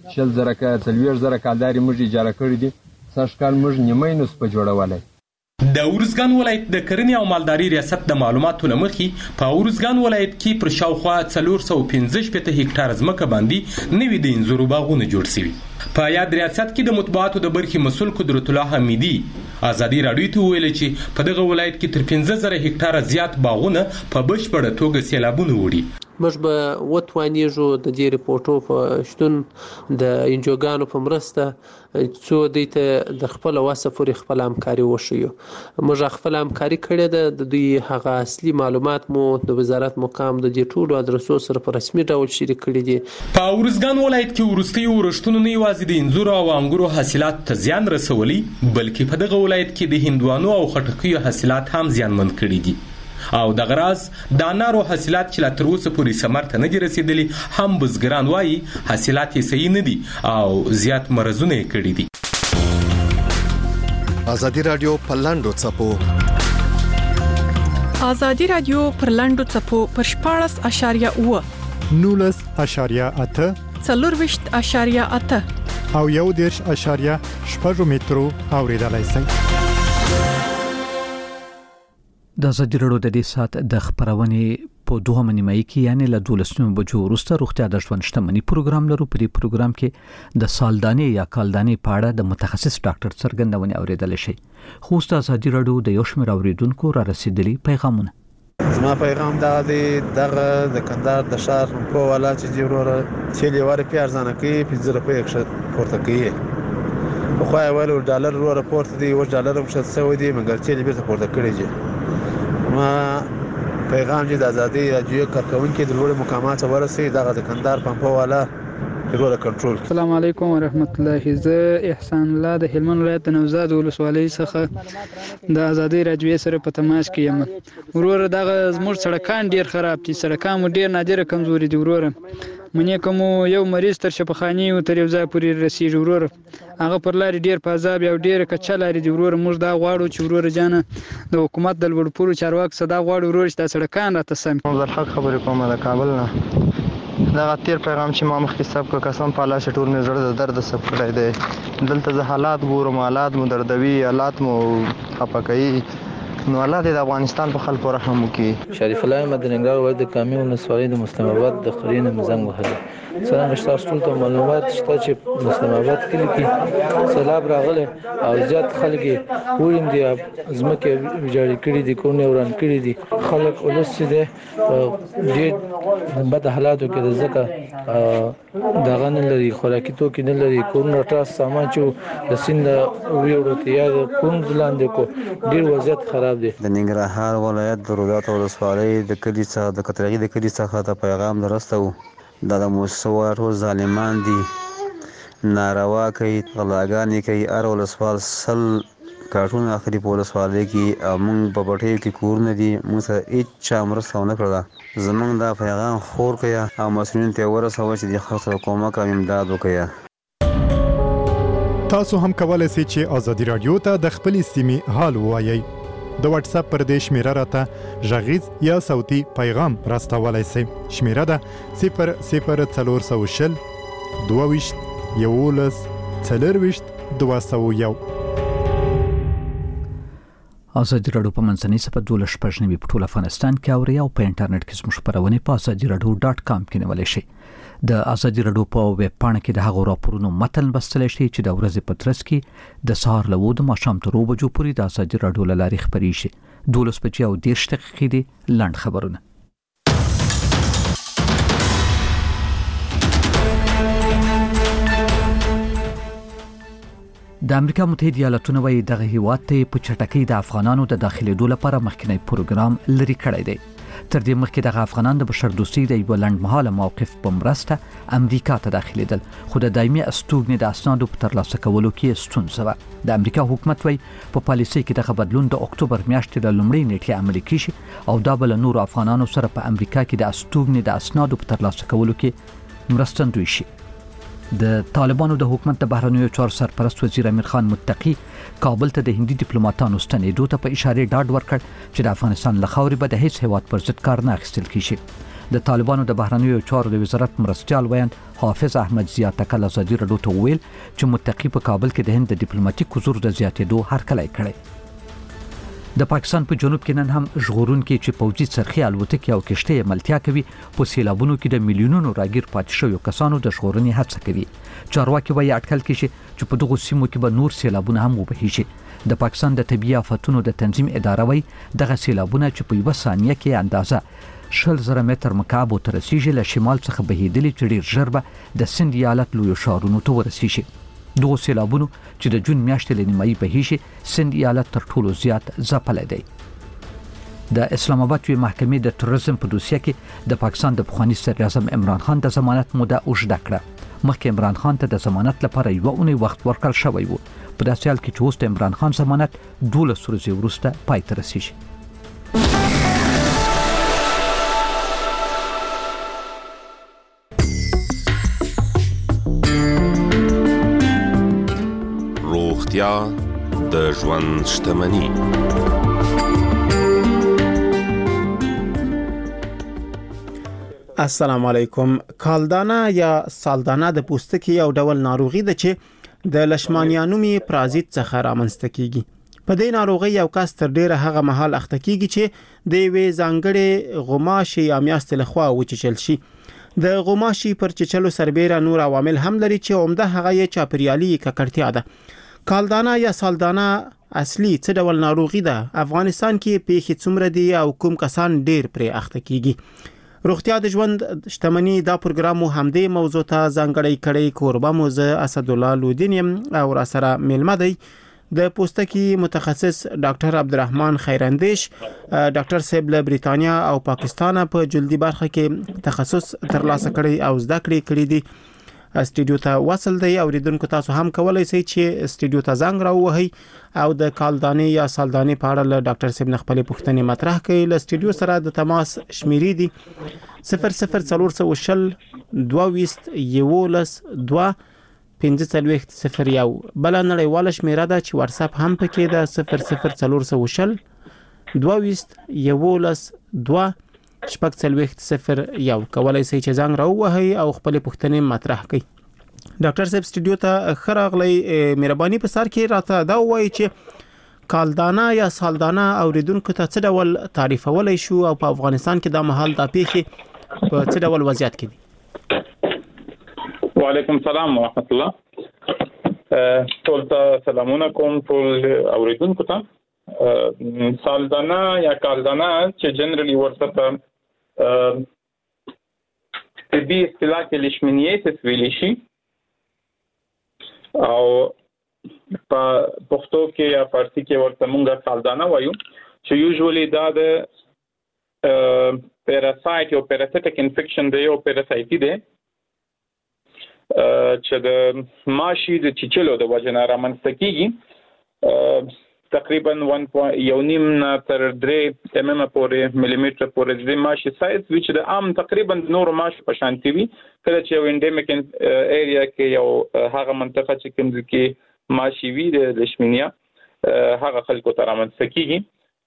40,000 کالداري موږ اجاره کړی دي. سږ کال موږ نیمایي نصف په جوړولی. د ارزګان ولایت د کرنې او مالداري ریاست د معلوماتو له مخې په ارزګان ولایت کې پر شاوخوا 415 هکټار ځمکه باندې نوي د انځورو باغونه جوړ شوي. په یاد ریاست کې د مطبوعاتو د برخې مسؤل قدرت الله حمیدي ازادي راډیو ته ویل چې په دغه ولایت کې تر 15,000 هکټار زیات باغونه په بشپړه توګه سیلابونه وړي. موږ به وتوانیږو د دې ریپورټو په شتون د انجوګانو په مرسته څو دوی ته د خپل واسه پورې خپل همکاري وشیو. موږ خپل همکاري کړې ده، د دوی هغه اصلي معلومات مو د وزارت مقام د دې ټولو ادرسو سره په رسمي ډول شریک کړي دي. په ارزګان ولایت کې وروستیو ورښتونو نه یوازې د انځورو او انګورو حاصلات ته زیان رسولی، بلکې په دغه ولایت کې د هندوانو او خټکیو حاصلات هم زیانمن کړي دي. او د غراز د انارو حاصلات چې لا تر اوسه پورې ثمر ته نه دي رسیدلي، هم بزګران وایي حاصلات یې صحیح نه دي او زیات مرزونه یې کړي دي. ازادي راډیو پر لاندو څپو ازادي راډیو پر لاندو څپو پر 14.8 19.8 24.8 او 1.8 مترو اوریدلای شئ. د ازادي راډیو د دې سات د خبرونې په 2 نیمایي کې یعنی له 12 بجو وروسته روغتیا د ژوند شتمنۍ پروګرام لرو. په دې پروګرام کې د سالدانې یا کالدانې په اړه د متخصص ډاکټر څرګندونه اوریدل شي. خو د ازادي راډیو د یو شمېر اوریدونکو را رسیدلي پیغامونه. زما پیغام دا دی د کندهار د شهر په والا چې جوړه چې لوړ پیار ځنه کې 15 روپۍ ښه پورته کوي. خو اول ډالر ورو پورته دی او ډالر هم ښه سوي دي مګر چې بیرته پورته کړی دي. ما پیغام چې د ازادي راډیو کارکونکو د لوړ مقامات ورسي دغه د کندهار پمپو والا ډیره کنټرول. السلام علیکم ورحمت الله. زه احسان الله د هلمند ولایت د نوزاد ولسوالۍ څخه د ازادي راډیو سره په تماس کې یم. ورور دغه زموږ سړکان ډیر خراب دي، سړکان مو ډیر نادره کمزوري دي. ورور منې کوم یو مریض تر شفاخاني او تر یو ځای پورې رسیږي. ورور هغه پر لارې ډیر پازاب یو ډیر کچا لارې دي. ورور موږ دا غواړو چې ورور جانه د حکومت د لوړپوړو چارواکو صدا غواړو ورور چې د سړکان راته سم. حق خبرې کوم د کابل نه. دا تیر پیغام چې ما مخکې سب کو قسم په الله شټور نه زړه د درد سب کړی دی. دلته زه حالات ګورم، حالات مو دردوي، حالات مو خپکوي. نو الله دې د افغانستان په خلکو رحم وکړي. شریف الله احمد ننګرهار ولایت د کامې ولسوالۍ د مسلم آباد د قرینه مزنګ وهلی. څنګه تاسو ټول ته معلومات شته چې مسلم آباد کلی کې سیلاب راغلی او زیات خلک ویم دي ځمکې ویجاړې کړي دي، کورونه وران کړي دي. خلک ولس چې دی ډېر بد حالاتو کې د ځکه دغه نه لري، خوراکي توکي نه لري، کورونه ټاس سامان چې د سیند ویوړو ته یا د کونډ لاندې کو ډېر وضعیت خراب دی. د ننګرهار ولایت د رودات ولسوالۍ د کلي څخه د کترغي د کلي څخه ته پیغام درسته و. دا د موسوارو ظالمان دي، ناروا کوي، غلاګانې کوي. هر ولسوال 100 کارټون اخري په ولسوالۍ کې موږ په پټیو کې کورونه دي موږ سره هیڅ چا مرسته ونه کړله زموږ دا پیغام خور کړئ او مسؤلینو ته ورسوه چې د خلکو سره کومک او امداد وکړي. تاسو هم کولای شئ چې ازادي رادیو ته د خپلې سیمې حال ووایئ. د واتس اپ پر دې شمیره راته غږیز یا صوتي پیغام راستولای شئ. شمیره ده 00420 22 11 40 201. ازادي رادیو په منځنۍ سپه 12 په ټول افغانستان کې اوري او په انټرنیټ کې زموږ خبرونه په azadiradio.com کې نیولای شئ. د ازادي رادیو په ویب پاڼه کې د هغو راپورونو متن لوستلی شئ چې د ورځې په ترڅ کې د سهار له 9 د ماښام تر 2 بجو پورې د ازادي رادیو له لارې خپرېږي. 12 بجې او 10 دقیقې دي لنډ خبرونه. د امریکا متحده ایالاتونو وايي دغه هیواد ته په چټکۍ د افغانانو د داخلېدو لپاره مخکنی پروګرام لري کړی دی. تر دې مخکې دغه افغانان د بشردوستۍ د یو لنډمهاله موقف په مرسته امریکا ته داخلېدل خو د دایمي استوګنې د اسنادو په ترلاسه کولو کې ستونزه وه. د امریکا حکومت وايي په پالیسۍ کې دغه بدلون د اکتوبر میاشتې له لومړۍ نیټې عملي کیږي او دا به له نورو افغانانو سره په امریکا کې د استوګنې د اسنادو په ترلاسه کولو کې مرستندوی شي. د طالبانو د حکومت د بهرنیو چارو سرپرست وزیر امیر خان متقی کابل ته د هندي ډیپلوماټانو ستنېدو ته په اشاره ډاډ ورکړ چې د افغانستان له خاورې به د هیڅ هیواد پر ضد کار نه اخیستل کیږي. د طالبانو د بهرنیو چارو د وزارت مرستیال ویاند حافظ احمد ضیا تکل ازادي رادیو ته وویل چې متقی په کابل کې د هند د ډیپلوماټیک حضور د زیاتېدو هرکلی کړی. د پاکستان په جنوب کې نن هم ژغورونکي چې پوځي څرخي الوتکې او کشتۍ عملتیا کوي په سیلابونو کې د میلیونونو راګیر پاتې شویو کسانو د ژغورنې هڅه کوي. چارواکي وايي اټکل کیږي چې په دغو سیمو کې به نور سیلابونه هم وبهیږي. د پاکستان د طبيعي آفتونو د تنظیم اداره وايي دغه سیلابونه چې په 1 ثانیه کې اندازه 100,000 متر مکعب تر رسیږي له شمال څخه بهیدلي چې ډیر ژر به د سند ایالت لوی شهرونو ته ورسیږي. دغه سیلابونو چې د جون میاشتې له نیمایي بهیږي سند ایالت تر ټولو زیات ځپلی دی. د اسلام آباد وی محکمې د تروریزم په دوسیه کې د پاکستان د پخواني صدر اعظم عمران خان د ضمانت موده اوږده کړه. مخکې عمران خان ته د ضمانت لپاره 1 اونۍ وخت ورکړل شوی و. په داسې حال کې چې اوس د عمران خان ضمانت 12 ورځې وروسته پای ته رسیږي. روغتیا د ژوند شتمني. السلام علیکم. کالدانه یا سالدانه د پوستکي یو ډول ناروغي ده چې د لشمانیانومي پرازیت څخه رامنځته کیږي. په دې ناروغي یو کس تر ډیره هغه مهال اخته کیږي چې د وی ځانګړي غماشي یا میاست لخوا وچچل شي. د غماشي پر چچلو سربېره نور عوامل هم لري چې عمده هغه یې چاپریالي ککړتیا ده. کالدانه یا سالدانه اصلي څه ډول ناروغي ده؟ افغانستان کې پیښې څومره دي او کوم کسان ډیر پرې اخته کیږي؟ روغتیا د ژوند شتمني دا پروګرام همدې موضوع ته ځانګړی کړی. کوربه موزه اسد الله لودینیم او را سره ملمه دی د پوستکي متخصص ډاکټر عبدالرحمن خیراندیش. ډاکټر صاحب له بریتانیا او پاکستان په جلدی برخه کې تخصص ترلاسه کړی او زده کړی دي. استودیو ته وصل دی. اوریدونکو تاسو هم کولای شئ چې استودیو ته زنګ راووهئ او د کالدانې یا سالدانې په اړه له ډاکټر صاحب نه خپلې پوښتنې مطرح کړئ. له استودیو سره د تماس شمیرې دي 00420 22 11 2 1501. بل نړیواله شمیره ده چې واتس اپ هم پکې ده 00420 22 11 2 شپږ کولای شئ چې زنګ راووهئ او خپل پوښتنې مطرح کړئ. ډاکټر صاحب استودیو ته خراغلی مهرباني په سر کې راته دا وایي چې کالدانه یا سالدانه اوریدونکو ته څه ډول تعریفولای شو او په افغانستان کې د مهال د پیښې په څه ډول وضعیت کې دي؟ وعلیکم السلام ورحمت الله. ټول ته سلامونه کوم ټول اوریدونکو ته. سالدانه یا کالدانه چې جنرالي ورته طبي اصطلاح کې لیشمنیټس ویل شي او په پښتو کې یا فارسی کې ورته مونږه سالدانه وایو چې یوزولي دا د پیراسایت او پیراسایټک انفیکشن دی او پیراسایټي دی چې د ماشي د چیچلو د وجه نه رامنځته کیږي. تقریبا 1.1 تر 3 پورې مليمتر پورې د ماشي سایز چې د عام تقریبا نور ماشي په شان وي. کله چې یو انډیمیک ایریا کې یو هغه منطقه چې کوم کې ماشي وي د لیشمینیا هغه خلکو ته رامنځته کیږي.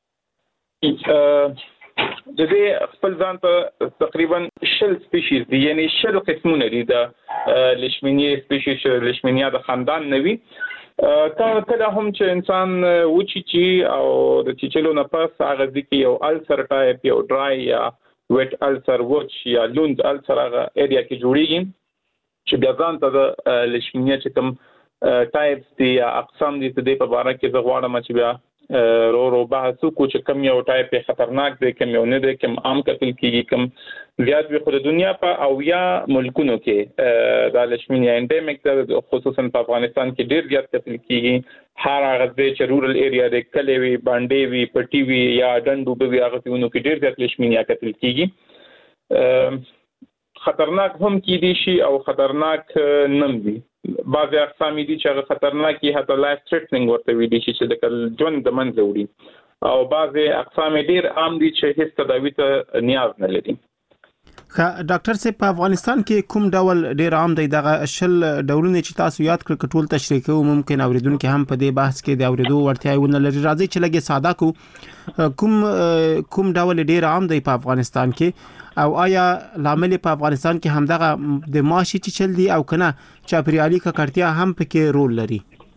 د دې خپل ځان ته تقریبا 10 سپیشیز دي، یعنی 10 قسمونه دي د لیشمینیا سپیشیز. لیشمینیا د خاندان نوي کله هم چې انسان وچیچي او د چیچلو نه پس هغه ځکه یو السر ټایپ یو ډرای یا ویټ السر وچ یا لوند السر هغه ایریا کې جوړیږي چې بیا ځان ته د لیشمینیا چې کوم ټایپس دي یا اقسام دي د په اړه کې زه غواړم چې بیا رو بحث وکړو چې کوم یو ټایپ خطرناک دی، کوم یو نه دی، کوم عام قتل کیږي، کوم زیات وي. خو د دنیا په اویا ملکونو کې د لیشمینیا انډیمیک ده، خصوصا په افغانستان کې ډیر زیات قتل کیږي. هر هغه ځای چې رورل ایریا دی، کلی وي، باندې وي، پټي وي یا ډنډو به وي، هغه ځایونو کې ډیر زیات لیشمینیا قتل کیږي. خطرناک هم کیدي شي او خطرناک نم دي. بعضی اقسام دي چې هغه خطرناکي حتی لایف تھریټنینګ ورته ویل شي چې د ژوند د منځ وړي، او بعضی اقسام ډیر عام دي چې هیڅ تداوی ته نیاز نه لري. ډاکټر صاحب په افغانستان کې کوم ډول ډیر عام دی؟ دغه 10 ډولونه چې تاسو یاد کړ ټول تشریح کوو، ممکن اوریدونکو هم په دې بحث کې د اوریدو ورتیا ونه لري. راځي چې لګي ساده کو کوم ډول ډیر عام دی په افغانستان کې، او آیا لامل په افغانستان کې همدغه د ماشي چل دی او کنه چاپریالي ککړتیا هم پکې رول لري؟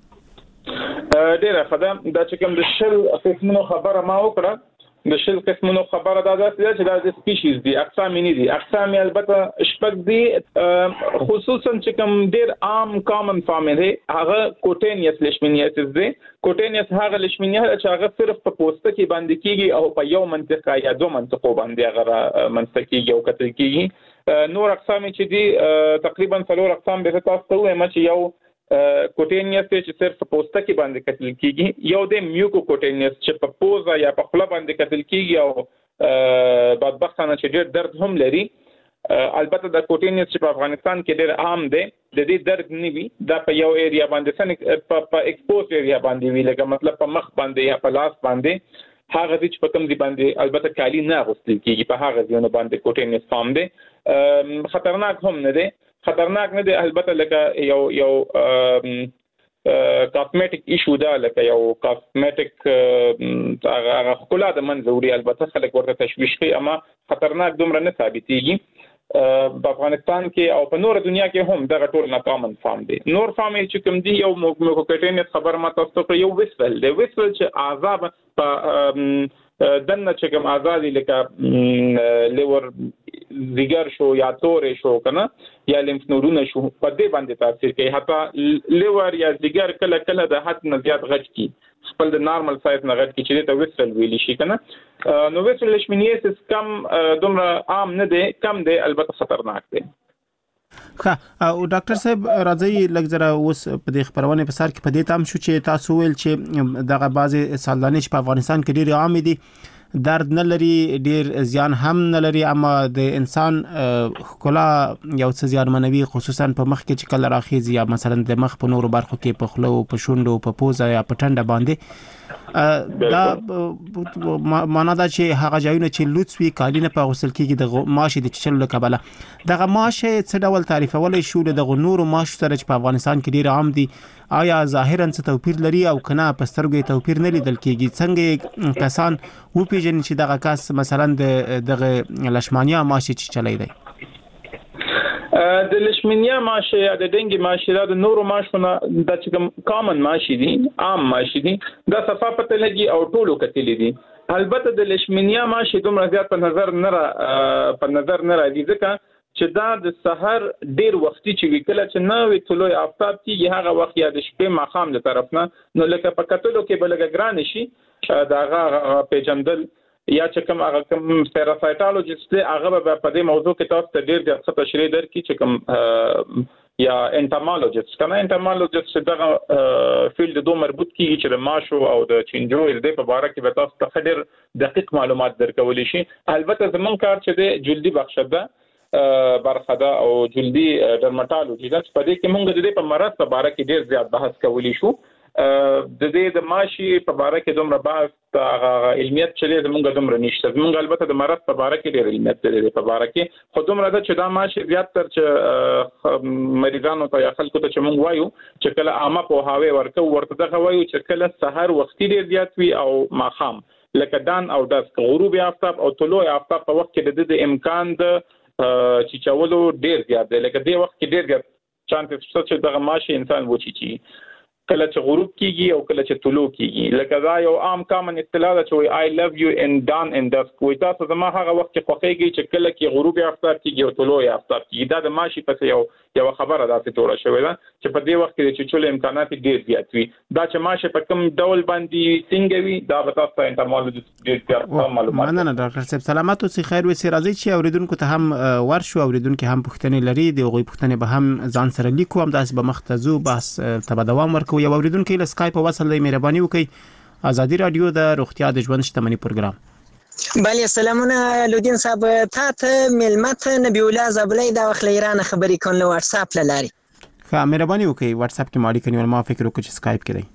ډیره خدام دا چې کوم د 10 قسمونو خبره ما وکړه، د 10 قسمونو خبره دا ده چې دا د سپیشیز دي، اقسام نه دي. اقسام البته شپږ دي، خصوصا چې کوم ډیر عام کامن فارم دی هغه کوټینیس لیشمینیاسیس دی. کوټینیس هغه لیشمینیا چې هغه صرف په پوسته کې باندې کیږي او په یو منطقه یا دوه منطقو باندې هغه منطقه کیږي او قتل کیږي. نور اقسام چې دي تقریبا 4 اقسام به تاسو ته وایم چې یو کوټینیس چې صرف په پوسته کې باندې قتل کیږي، یو د میوکو کوټینیس چې په پوزه یا په خله باندې قتل کیږي او بدبختانه چې ډېر درد هم لري. البته د کوټینیس چې په افغانستان کې ډېر عام دی، د دې درد نه وي، دا په یو ایریا باندې په ایکسپوز ایریا باندې وي، لکه مطلب په مخ باندې یا په لاس باندې، هغه چې په کوم ځای باندې البته کالی نه اغوستل کیږي، په هغه ځایونو باندې کوټینیس فارم دی. خطرناک هم نه دی، خطرناک نه دی البته لکه یو کاسمیټک ایشو ده، لکه یو کاسمیټک هغه ښکلا د منځه وړي، البته خلک ورته تشویش کوي، اما خطرناک دومره نه ثابتېږي. په افغانستان کې او په نور دنیا کې هم دغه ټول نه کامن فارم دي. نور فارم چې کوم دي یو موکوکټینس خبر ما تاسو ته یو وسول دی، وسول چې عذاب په دنه چې کوم آزادي لکه لیور زیګر شو یا تورې شو کنه یا لیمف نودونه شو، په دې باندې تاثیر کوي. حتی لیور یا زیګر کله کله د حد نه زیات غټ کی، خپل د نارمل سایز نه غټ کی چې ته وسول ویلی شي کنه. نو وسول لیشمینیاسیس کم دومره عام نه دی، کم دی، البته خطرناک دی. او ډاکټر صاحب راځي لږ اوس په دې خبرونه په سر کې په دې تام شو چې تاسو ویل چې دغه بعضی سالدانې چې په افغانستان کې ډېر عام دي، درد نه لري، ډیر زیان هم نه لري، اما د انسان ښکلا یو څه زیانمنوي، خصوصا په مخ کې چې کله راخیږي یا مثلا د مخ په نورو برخو کې په خلو، په شونډو، په پوزه یا په ټنډه باندې. دا معنا دا چې هغه ځایونه چې لوڅ وي کالي نه په غسل کېږي د ماشي د چلو له کبله. دغه ماشي څه ډول تعریفولی شو د نورو ماشو سره چې په افغانستان کې ډیر عام دي؟ آیا ظاهرا څه توپیر لري او کنه په سترګو توپیر نه لیدل کېږي؟ څنګه کسان وپیژني چې دغه کس مثلا دغه لیشمانیا ماشي چې چلی دی؟ د لیشمینیا ماشي یا د ډنګي ماشي دا د نورو ماشونه د چې کوم کامن ماشي دي، عام ماشي دي، دا صفه پته لګي او ټولو کتلې دي. البته د لیشمینیا ماشي دومره زیات په نظر نه راځي، ځکه چې دا د سحر ډیر وختي چې وکړه چې نه وي طلوع آفتاب کېږي، هغه وخت یا د شپې ماښام له طرف نه، نو لکه په کتلو کې به لږ ګران شي دا هغه پیژندل. یا چې کوم پیراسایټالوجیست دی هغه به په دې موضوع کې تاسو ته ډیر څه تشریح درکړي، چې کوم یا انټامالوجیست کنه انټامالوجیست دغه فیلډ دوه مربوط کیږي چې د ماشو او د چینجو د په اړه کې به تاسو ته ډیر دقیق معلومات درکولی شي. البته زمون کار چې د جلدی بخښه ده برخه ده او جلدی ډرمټالوجي ده، په دې کې موږ د دې په مرض په اړه کې ډیر زیات بحث کولی شو. د دې د ماشي په باره کې دومره بحث علمیت چې زمونږ دومره نشته. زمونږ البته د مرض په باره کې ډېر علمیت دی په باره کې، خو دومره ده چې دا ماشي زیات تر چې مریضانو ته یا خلکو ته چې مونږ وایو چې کله عامه پوهاوی ورکو ورته دغه وایو چې کله سحر وختي ډېر زیات وي او ماښام لکه دان او داسک غروب آفتاب او طلوع آفتاب په وخت کې د امکان د چیچولو ډېر زیات دی. لکه دې وخت کې ډېر زیات چانس شته چې دغه ماشي انسان وچیچي کله چې غروب کیږي او کله چې طلوع کیږي. لکه دا یو عام کامن اصطلاح ده چې I love you in dawn and dusk. وای تاسو زما هغه وخت کې خوښیږي چې کله کې غروب آفتاب کیږي او طلوع آفتاب کیږي. دا د ماشي په یو خبره ده چې جوړه شوې ده چې په دې وخت کې چې چول امکانات ډېر زیات وي. دا چې ماشي په کوم ډول باندې څنګه وي دا به تاسو ته انټرمالوجیست ډېر معلومات. مننه ډاکټر صاحب، سلامات اوسئ، خیر وي. راځي چې اوریدونکو ته هم ورشو، اوریدونکو هم پوښتنې لري، د غوي پوښتنې به هم ځان سره لیکو، هم داس به مختزو بحث ته دوام ورکو. یو اوریدونکو له سکایپ وصل دی، مهرباني وکړئ. ازادي رادیو د روغتیا د ژوند شتمنۍ پروګرام. بله سلامونه لودین صاحب، ته ملمت نبی الله زبلی دا وخت ایران خبرې کول له واتس اپ لاري. ښه مهرباني وکړئ، واتس اپ کې ماړی کني ما فکر وکړ چې سکایپ کې دی.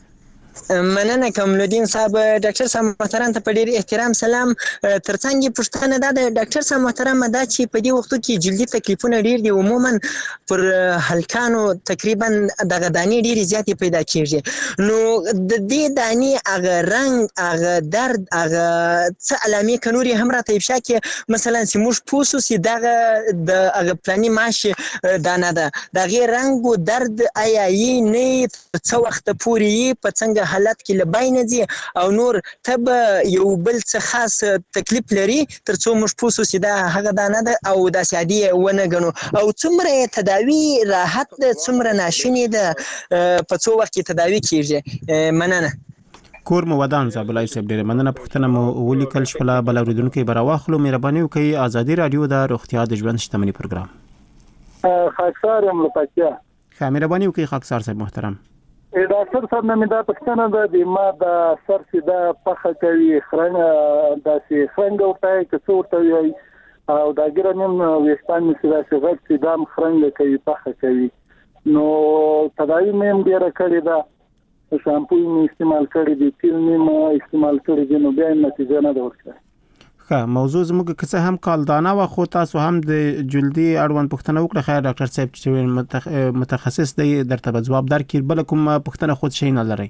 مننه کوم لودین صاحب. ډاکټر صاحب محترم ته په ډیر احترام سلام. ترڅنګ پوښتنه ده د ډاکټر صاحب محترم دا چې په دې وختو کې جلدي تکلیفونه ډیر دي، عموما پر هلکانو تقریبا دغه دانی ډیر زیات پیدا کیږي. نو د دې دانی هغه رنگ هغه درد هغه څه علامې کنوري هم راته افشا کې مثلا سیموش پوسو سي دغه د هغه پلاني ماشي دانه ده د غیر رنگ او درد آیا یې نه څه وخت پوري په څنګه حالت کې لباینه دي او نور تب یو بل څه خاص تکلیف لري ترڅو موږ پوسو چې دا هغه دانه ده او د سیادي ونه غنو او څومره تداوی راحت ده څومره ناشونی ده په څو وخت کې تداوی کیږي. مننه. کور مو ودان زابلای صاحب، ډیره مننه. پوښتنه مو ولیکل شوله، بل اوریدونکو به راواخلو. مهرباني وکړئ. ازادي رادیو د روغتیا د ژوند شتمنۍ پروګرام. خاکسار یم لپاره. ښه مهرباني وکړئ خاکسار صاحب محترم. ډاکټر صاحب نن دا پښتنه ده د ما د سر سیده پخه کوي خرنګ داسې خرنګ ورته کې څو ورته وي او دا ګرانم وېستان مې سیده شغل سیدام خرنګ کوي پخه کوي. نو تداوی مې ډیره کړې ده، شامپو مې استعمال کړی دی، تیل مې استعمال کړی دی، نو بیا نتیجه نه ده ورکړه. ښه موضوع زموږ کڅه هم کالدانه و، خو تاسو هم د جلدي اړوند پوښتنه وکړه. خیر ډاکټر صاحب چې متخصص دی درته جواب درکړي. بل کوم پوښتنه خود شي نه لري؟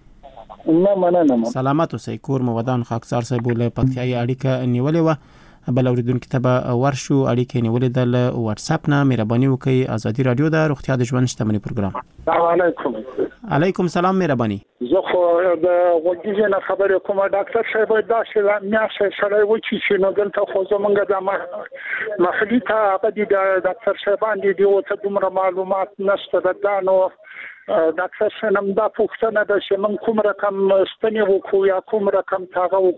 نه مننه. سلامات اوسئ. کور مو ودان. خاکسار صاحب له پکتیاي اړیکه نیولې و، بل اوریدونکو ته به ورشو اړیکه نیولې د واتس اپ نه. مهرباني وکړئ. ازادي رادیو د روغتیا د ژوند شتمنۍ پروګرام. السلام علیکم. علیکم سلام. مهرباني. زه خو د وګړي نه خبرې کوم ډاکټر صاحب دا چې میاشه سره وچی چې نو دلته خو زمونږ د محلي ته هغه د ډاکټر صاحبان دي او څه دومره معلومات نشته دا. نو ډاکټر صاحب دا پوښتنه ده چې من کوم رقم ستنې وکړو یا کوم رقم تاغه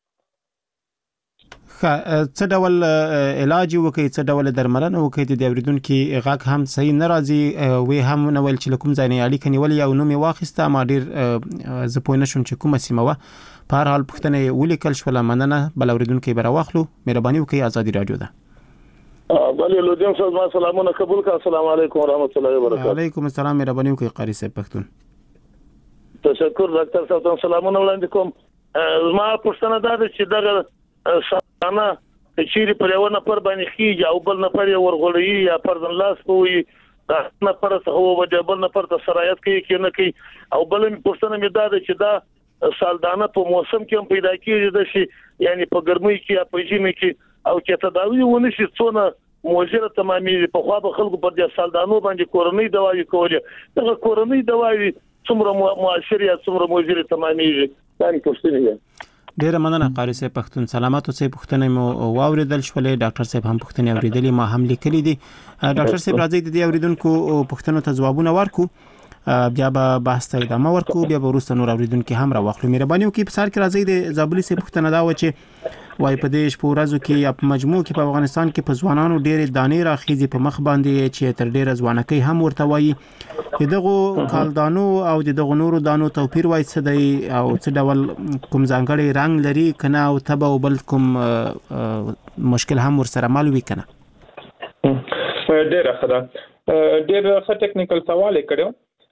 څه ډول علاج وکړي، څه ډول درملنه وکړي. د اوریدونکو غږ هم صحیح نه راځي، وی هم نه ویل چې کوم ځای نه اړیکه نیولې او نو می واخیسته. ما ډیر زه پوه نشم چې کومه سیمه و. په هر حال پوښتنه ولیکل شوله. مننه. بل اوریدونکو به راواخلو. مهرباني وکړئ. ازادي رادیو ده. بله لودین صاحب ما سلامونه قبول کړه. السلام علیکم ورحمت الله وبرکاته. علیکم السلام. مهرباني وکړئ قاری صاحب پښتون. تشکر ډاکټر صاحب. سلامونه وړاندې کوم. ما پوښتنه ده چې دغه سانه چیرې پر یو نفر باندې خيږي او بل نفر یې ورغړی یا پر لاس کوي، دا نفر څه هو وجه بل نفر ته سرایت کوي کې نه کوي. او بل پښتنه مې دا چې دا سالدانه په موسم کې هم پیدا کیږي د شي، یعنی په ګرمۍ کې یا په ژمي کې، او چې تداوی ونه شي څونه موجره تمامي په خوا به خلکو پر دې سالدانو باندې کورنۍ دوايي کولې. دا کورنۍ دوايي څومره مؤثر یا څومره موجره تمامي دا پښتنه ده. ډیره مننه قاری صاحب پښتون. سلامات اوسئ. پښتنه مو واوریدل شولې. ډاکټر صاحب هم پښتنه اوریدلې، ما هم لیکلې دي. ډاکټر صاحب راځي د دې اوریدونکو پښتنو ته ځوابونه ورکو، بیا به بحث ته ادامه ورکو، بیا به وروسته نور اوریدونکو هم راوخلو. مهرباني وکړئ. په سر کې راځي د زابلی صاحب پښتنه دا و چې وای په دې شپه ورځو کې یا په مجموع کې په افغانستان کې په ځوانانو ډېرې دانې راخیږي په مخ باندې چې تر ډېره ځوانکۍ هم ورته وایي. دغه کالدانو او دغه نورو دانو توپیر وای څه دی او څه ډول کوم ځانګړی رنگ لري کنه او تبه او بل کوم مشکل هم ورسره مل وي کنه؟ ډېر ښه ټیکنیکل سوال کړو.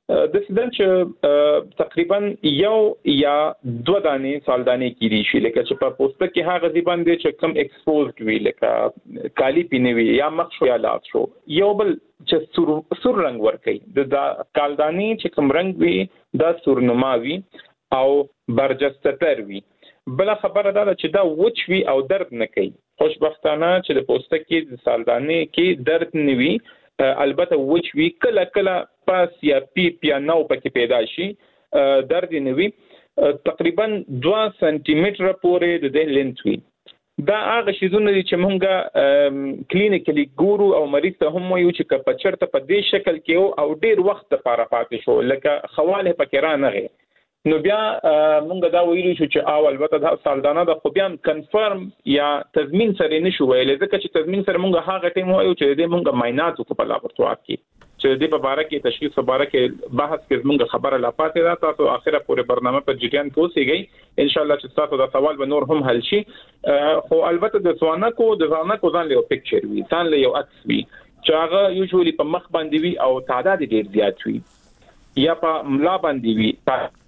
د سیدن چې تقریبا یو یا 2 دانې سالدانې کیدي شي لکه چې په پوسټ کې هغه ځی باندې چې کم ایکسپوزډ وی لکه کالی پینوي یا مخ شو یا لاس شو یو بل چې سور رنگ ورکي د کالدانې چې کم رنگ وي دا سورنما وي او برجستتر وي بل خبره دا چې دا وچ وي او درد نه کوي خوشبختانه چې د پوسټ کې د سالدانې کې درد نه وي البته وچ وی کله پاس یا پی یا نو پکې پیدا شي درد نه وي تقریبا 2 سانتي متر پورې د لینث وي دا هغه شیزونه چې مونږه کلینیکلی ګورو او مریض ته هم وایو چې په چرته په دې شکل کې او ډیر وخت لپاره پاتې شو لکه خواله پکې را نه غي نو بیا مونږ دا ویلو چې البته دا سالدانه د خو بیا کنفرم یا تضمین سره نشو ویل ځکه چې تضمین سره مونږ هغه ټیم وایو چې دې مونږ معاینات وکړو په لابراتوار کې چې دې په باره کې تشخیص په باره کې بحث کې مونږ خبره لا پاتې ده تاسو اخره پورې برنامه په جریان کې اوسئ ان شاء الله چې تاسو دا سوال به نور هم حل شي خو البته د ځوانکو ځان له پکچر وي ځان له یو عکس وي چې هغه یوزولي په مخ باندې وي او تعداد ډیر زیات وي یا په ملا باندې وي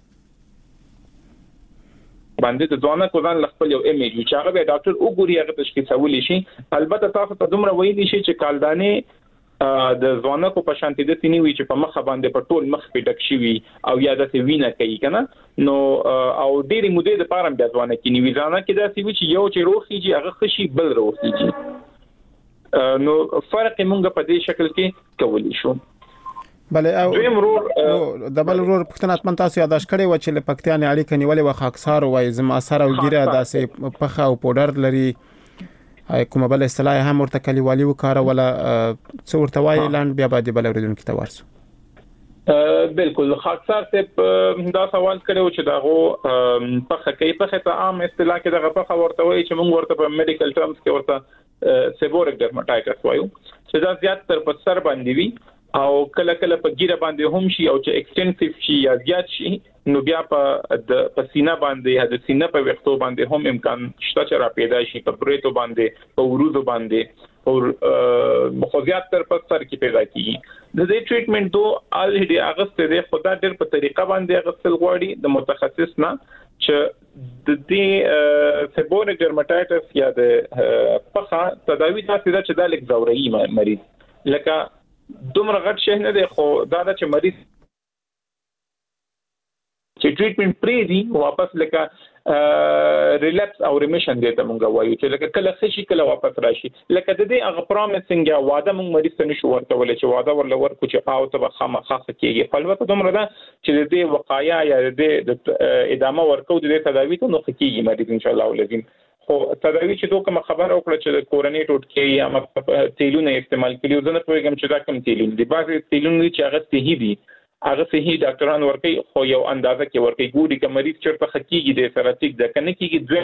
باندې د ځوانکو ځان خپل یو ایمیج چې هغه به ډاکټر وګوري هغه تشخیصولې شي البته تاسو ته دومره ویلي شي چې کالدانې د ځوانکو په شانتي د تینی وی چې په مخ باندې په ټول مخ په ډک شي وي او یا د وینه کوي کنه نو او ډېری مودې د پاره بیا ځوانه کې نیوي ځانه کې دا سی وی چې یو چې روخيږي هغه خشي بل روخيږي نو فرق مونږ په دې شکل کې کولی شو بله او د بل ورور پښتنه اتمن تاسو یاداش کړی و چې لپکتیان اړیکه نیولې و خاکسار وای زما سره وګیره داسې پخه او پودر لري کومه بل اصطلاح هم ورته کلیوالي وکړه ولا څو ورته وای لاند بیا باندې بل اوریدونکو ته ورسو بالکل خاکسار ته دا سوال کړو چې داغه پخه کوي پخه ته عام اصطلاح کې دغه پخه ورته وای چې موږ ورته په میډیکل ټرمز کې ورته سیبورک ډرماټایټس وایو چې دا زیات تر په سر باندې وي او کله په ګیره باندې هم شي او چې ایکستنسیو شي یا زیات شي نو بیا په سینه باندې یا د سینه په وختو باندې هم امکان شته چې را پیدا شي په پریتو باندې په ورودو باندې او مخزيات تر په سر کې پیدا کیږي د دې ټریټمنټ دوه الهدي اغسطه د خدای ډېر په طریقه باندې اغسطل غواړي د متخصص نه چې د دې سیبورک ډرماټایټس یا د پخه تداوی تاسو دا چې د لیک زوري مریض لکه دومره غټ شي نه دی خو دا چې مریض چې ټریټمنټ پرې دی واپس لکه ریلیپس او ریمیشن دی ته مونږ وایو چې لکه کله خشي کله واپس راشي لکه د دې هغه پروميسنګ یا وعده مونږ مریض ته نشو ورکول چې وعده ورلور کو چې او ته خامخا کېږي البته دومره دا چې د دې وقایع یا د ادامه ورکو د تداوی ته نو کېږي مریض ان شاء الله ولزم خو تداوی چې دوه کوم خبر اوکړه چې د کورنۍ ټوټکي یا تیلونه استعمال کړي زنه پوهیږم چې دا کوم تیلونه دي بعضي تیلونه چې هغه صحیح دي هغه صحیح ډاکټران ورکي خو یو اندازه کې ورکي ګوري چې مریض چیرته خکېږي د سراتیک د کنه کېږي دوه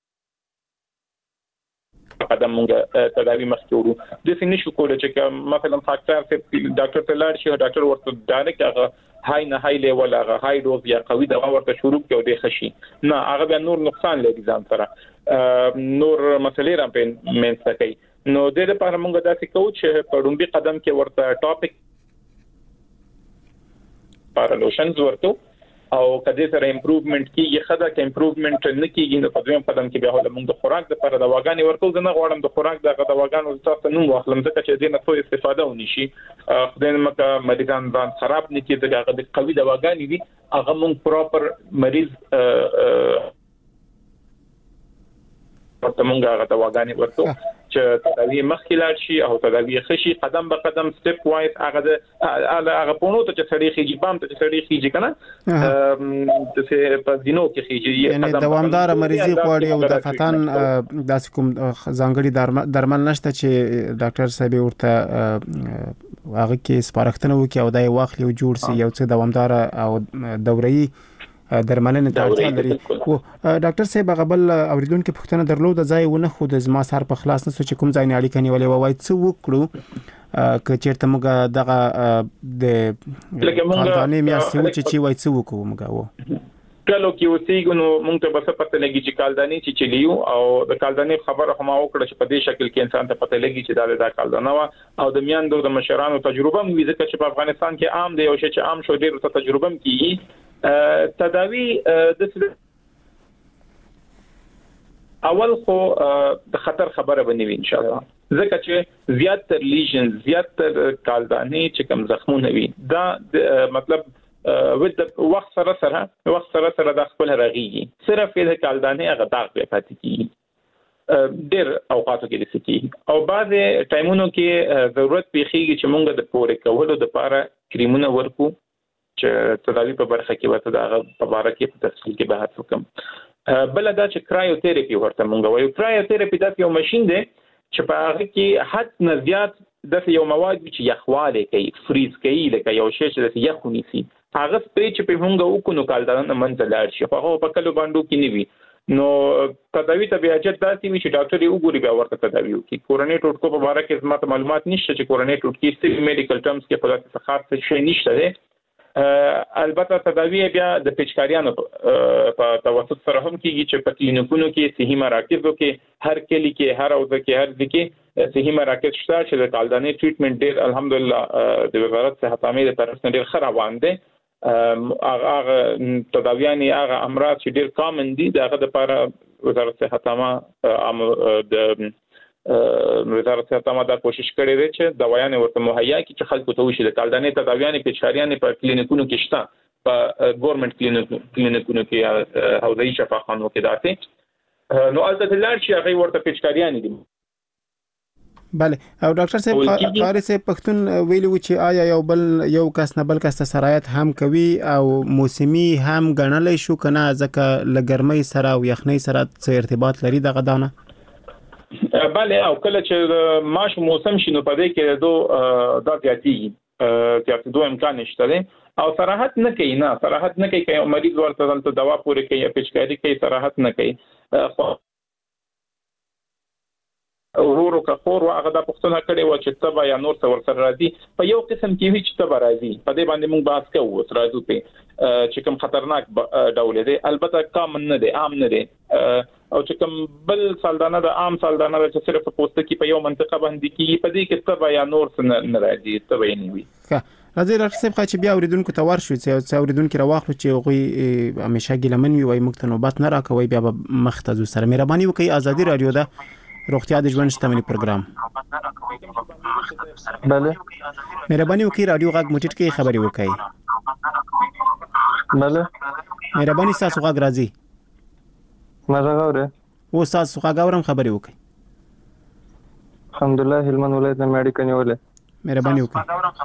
قدم موږ تداوی مخکورو د سینې شو کولای چې مثلا فاکټر چې ډاکټر ته لاړ شي ډاکټر ورته ډایرکټ هغه هاي نه هاي لیول هغه هاي ډوز یا قوي دوا ورته شروع کړو د خشي نه هغه به نور نقصان لري ځان سره نور مسلې را پېنځ کوي نو د دې لپاره موږ دا څه کوو چې په لومبي قدم کې ورته ټاپک پارالوشنز ورته او کله سره امپروومنت کیږي خدا کې امپروومنت نه کیږي نو په دویم قدم کې به له موږ د خوراک د پر دواګانې ورکو زه نه غواړم د خوراک د دواګانو تاسو نو واخلم ځکه چې دینه څو استفاده ونی شي خدای مکه مریضان ځان خراب نه کیږي دغه د قوي دواګانې دي هغه موږ پراپر مریض ورته موږ هغه دواګانې ورکو چې تداوی مخکې لاړ شي او تداوی خشي قدم به قدم سټپ وایز هغه پونو ته چې سړی خيږي بام ته چې سړی خيږي کنه چې په دینو کې خيږي یعنی دوامدار مریضي غواړي او د فتان داسې کوم ځانګړي درمل نشته چې ډاکټر صاحب ورته هغه کې سپارښتنه وکړي او دای واخلي او جوړ سي یو څه دوامدار او دوري درملنه ته اړتیا لري او ډاکټر صاحب غبل اوریدونکو پښتنه درلود ځای ونه خو د زما سر په خلاص نه چې کوم ځای نه اړیکه نیولې وای څه وکړو که چیرته موږ دغه د کارخانه میاسي و چې وای څه وکړو موږ کلو کې اوسېږو نو موږ ته بس پته لګي چې کالداني چې چلیو او د کالداني خبره هم وکړه چې په دې شکل کې انسان ته پته لګي چې دا کالدانه وا او د میاندو د مشرانو تجربه مو ځکه چې په افغانستان کې عام دی او چې عام شو ډېر څه تجربه هم کیږي تداوی د اول خو د خطر خبره بنوي ان شاء الله ځکه چې زیاتره لیژن زیاتره کالداني چې کوم زخمونه وي دا مطلب ود وخت سره د خپل رغيږي صرف د کالداني هغه داغ په پاتې کیږي ډېر اوقاتو کې دسکی او بعض ټایمونو کې ضرورت پیخیږي چې مونږ د پورې کولو د لپاره کریمونه ورکو چې تداوی په برخه کې وته دا په اړه کې په تفصیل کې بحث وکم بل دا چې کرایوتراپي ورته مونږ وایو کرایوتراپي دا یو ماشين دی چې په هغه کې حد نه زیات د یو مواد چې یخواله کوي فریز کوي لکه یو شی چې د یخونی سي هغه سپری چې په موږ وکړو کالدانه منځ لاړ شي هغه په کلو باندې کې نیوي نو تداوی ته بیا چې داسې وي چې ډاکټر یې وګوري بیا ورته تداوی وکړي کورونی ټوټکو په اړه کې زما معلومات نشته چې کورونی ټوټکی ستې میډیکل ټرمز کې په داسې خاص شي نشته دی البته تداوی بیا د پېچکاریانو په توسط سره هم کیږي چې په کلینیکونو کې صحي مراکزو کې هر کلی کې هر اوځ کې هر ځکه صحي مراکز شته چې د کالداني ټریټمنټ ډېر الحمدلله د وزارت صحت عامه د طرف نه ډېر ښه روان دی هغه تداویانې هغه امراض چې ډېر کامن دي دغه لپاره وزارت صحت عامه د وزارت صحت عامه دا کوشش کړې ده چې دوايان ورته مهیا کړي چې خلکو ته وشي د کالداني تداویانې پېچکاریانې په کلینیکونو کې شته په ګورنمنت کلینیکونو کې حوزوي شفاخانو کې داسې نو البته لار چې هغه ورته پېچکاریانې دي بله او ډاکټر صاحب قاری صاحب پښتون ویلو چې آیا یو کس نه بل کس سرایت هم کوي او موسمي هم غنلې شو کنه ځکه لګرمۍ سره او یخنۍ سره څه ارتباط لري دغه دانه بله او کله چې ماش موسم شنو پدې کې دا زیاتېدو امکان نشته او صراحت نه کوي چې مریض ورته دلته دوا پورې کوي پېچکاری کوي صراحت نه کوي ورورو کا خور هغه د پښتنه کړي و چې تبا یا نور څور سره راځي په یو قسم کې هیڅ تبا راځي په دې باندې موږ بحث کوو راځو په چې کوم خطرناک ډول دی البته کامن نه دی عام نه دی او چې کوم بل سالدانه د عام سالدانه چې صرف په پوسټ کې په یو منطقه باندې کې په دې کې تبا یا نور څه نه راځي تبا یې نه وي راځي ډاکټر صاحب چې بیا اوریدونکو ته ورشو چې اوریدونکو راوخلو چې هغه همیشه ګلمن وي وای موږ ته نوبت نه راکوي بیا مختزو سره مهرباني وکړئ ازادي رادیو ده روغتیا د ژوند شتمنۍ پروګرام بله مهرباني وکړئ رادیو غږ موټیټ کې خبري وکړئ بله مهرباني تاسو غږ راځي مزه غوړې او تاسو غږ اورم خبري وکړئ الحمدلله هلمند ولایت نه مېډیکل نیولې مهرباني وکړئ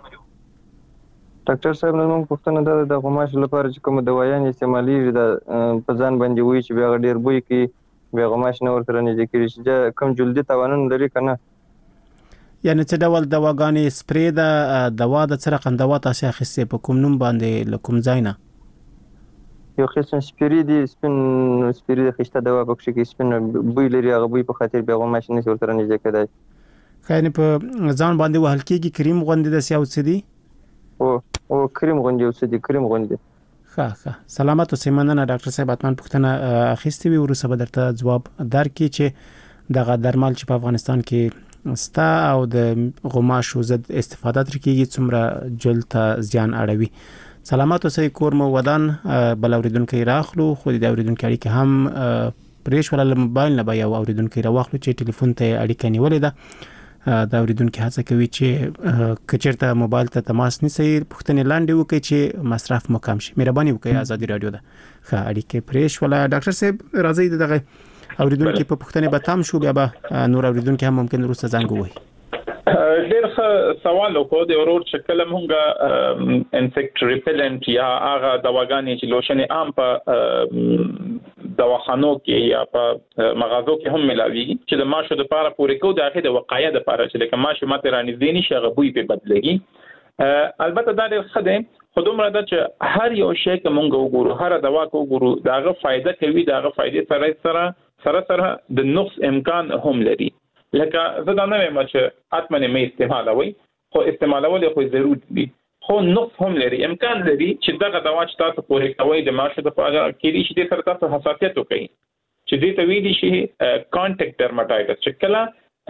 ډاکټر صاحب نن موږ پوښتنه د غوماش لپاره چې کوم دوايان استعمالي د په ځان باندې وي چې بیا ډیر بوی کې بیا غوماش نه ورته نه ذکر شي کوم جلدي توانون لري کنه یعنی څه ډول دواګانې سپری د دوا د څه رقم دوا تاسو اخیستې په کوم نوم باندې لکم ځاینا یو قسم سپری د خسته دوا په کې سپین بوی لري هغه بوی په خاطر بیا غوماش نه ورته نه ذکر دی خاين په ځان باندې وهل کېږي کریم غوندې د سیاو څه دی او کریم غوندې او څه دی کریم غوندې ښه سلامت اوسئ مننه ډاکټر صاحب اتمن پوښتنه اخیستې وي ورسره به درته ځواب درکړي چې دغه درمل چې په افغانستان کې ستا او د غوماشو ضد استفاده تر کېږي څومره جلد ته زیان اړوي سلامت اوسئ کور مو ودان بل اوریدونکو راخلو خو د اوریدونکو اړیکه هم پریش ولا موبایل نه به یو اوریدونکو راوخلو چې ټلیفون ته اړیکه نیولې ده دا اوریدونکو هڅه کوي چې کچرته موبایل ته تماس نیسي پښتنې لاندې وکړي چې مصرف مو کم شي مهرباني وکړئ ازادي رادیو ده ښه اړیکه پریش ولا ډاکټر صاحب راځي دغه اوریدونکو په پښتنې به تام شو بیا به نور اوریدونکو هم ممکن روسته زنګ ووهي ډېر سوال وکړو د ورور چې کله مونږه انسیکټ ریپلنت یا هغه دواګانې چې لوشن عام په دواخانو کې یا په مغازو کې هم ملاوي چې د ماشو د لپاره پورې کو د اخر د وقایه د لپاره چې لکه ماشو ماته رانږدې نشي هغه بوی په بدلېږي البته دا ډېر ښه دی خو دومره ده چې هر یو شی که مونږ وګورو هر دوا کو وګورو داغه فائدہ کوي داغه فائدې سره د نقص امکان هم لري لکه زه دا نه وایم چې اتمنه مې استعمالوي خو استعمالول خو ضروري دي خو خو نقص هم لري امکان لري چې دغه دوا چې تاسو پورې کوي د ماشه د پاره کې شي د سره تاسو حساسیت وکړي چې دې ته ویل شي کانټیکټ ډرماټایټس چې کله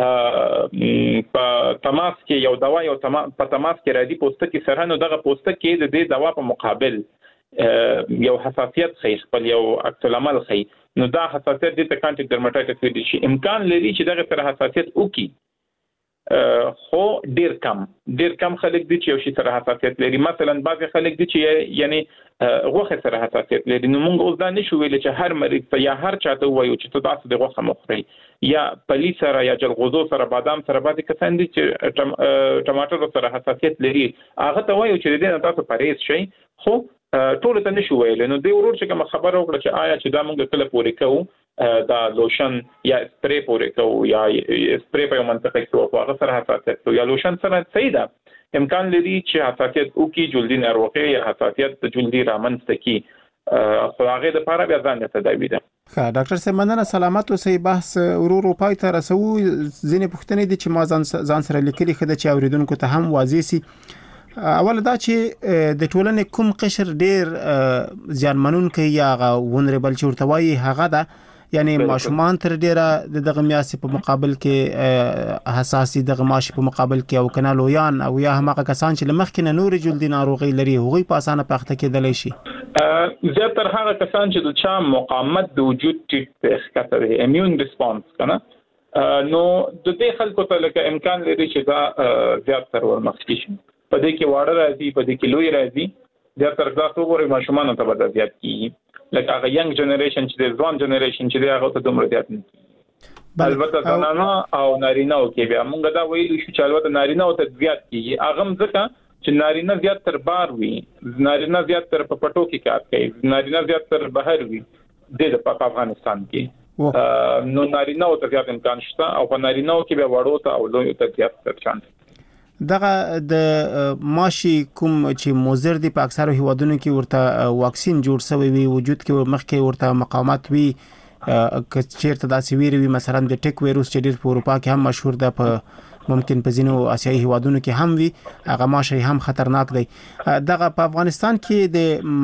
په تماس کې یو دوا په تماس کې راځي پوستکي سره نو دغه پوستکي د دې دوا په مقابل یو حساسیت خي خپل یو عکس العمل خي نو دا حساسیت د کانټیکټ ډرماټایټس ویل شي امکان لري چې دغه سره حساسیت وکړي خو ډیر کم خلک دي چې یو شي سره حساسیت لري مثلا بعض خلک دي چې یعنی غوښه سره حساسیت لري نو موږ اوس دا نشو ویل چې هر مریض ته یا هر چاته وایو چې تاسو د غوښه مخوري یا پلی سره یا جلغوزو سره بادام سره بعض کسان دي چې ټماټر سره حساسیت لري هغه ته وایو چې د دې تاسو پرهیز شئ خو ټول ته نشو ویل نو دی ورور چې کوم خبر وکړه چې آیا چې دا موږ کله پورې کوو دا لوشن یا سپری پورې کوو یا سپری په منطقه کې وو هغه سره حساسیت یا لوشن سره صحیح ده امکان لري چې حساسیت او کې جلدی ناروغي یا حساسیت جلدی رامنځته کی خو هغه د لپاره بیا ځان ته تداوی ده ښه ډاکټر صاحب مننه سلامت اوسئ بحث ورو پای ته رسو ځینې پوښتنې دي چې ما ځان سره لیکلي خده چې اوریدونکو ته هم واضح سي اول دا چې د ټولنې کوم قشر ډیر ځانمنونکي یا ونربل چې ورته وایي هغه ده یعنی ماشومان تر ډیره دغه میاسي په مقابل کې حساسي دغه ماشي په مقابل کې او کنه لویان او یا هغه کسان چې لمخکې نه نور جلدي ناروغي لري هغوی په اسانه پخته کېدلی شي زیاتره هغه کسان چې د چا مقاومت د وجود ټیټ ښکته دی امیون ریسپانس کنه نو د دې خلکو ته لکه امکان لري چې دا زیاتره ورمخکې شي په دې کې واړه راځي په دې کې لوی راځي زیاتره تاسو وګورئ ماشومان ته به زیات کیږي لکه هغه ینګ جنریشن چې د ځوان جنریشن چې هغه ته دومره زیات نه البته زنانه او نارینه او کې بیا موږ دا ویل شو چې البته نارینه او ته زیات کیږي هغه ځکه چې نارینه زیات تر بار وي نارینه زیات تر په پټو کې کار کوي نارینه زیات تر بهر وي د افغانستان کې نو نارینه او ته زیات امکان شته او په نارینه او کې بیا وړو ته او لوی ته زیات چانس دغه د ماشي کوم چې موزر دي په اکثره هیوادونو کې ورته واکسین جوړ شوی وي وجود کې مخکې ورته مقاومت وي که چیرته داسې ویری وي مثلا د ټیک وایروس چې ډیر په اروپا کې هم مشهور ده په ممکن په ځینو آسیایي هیوادونو کې هم وي هغه ماشي هم خطرناک دی دغه په افغانستان کې د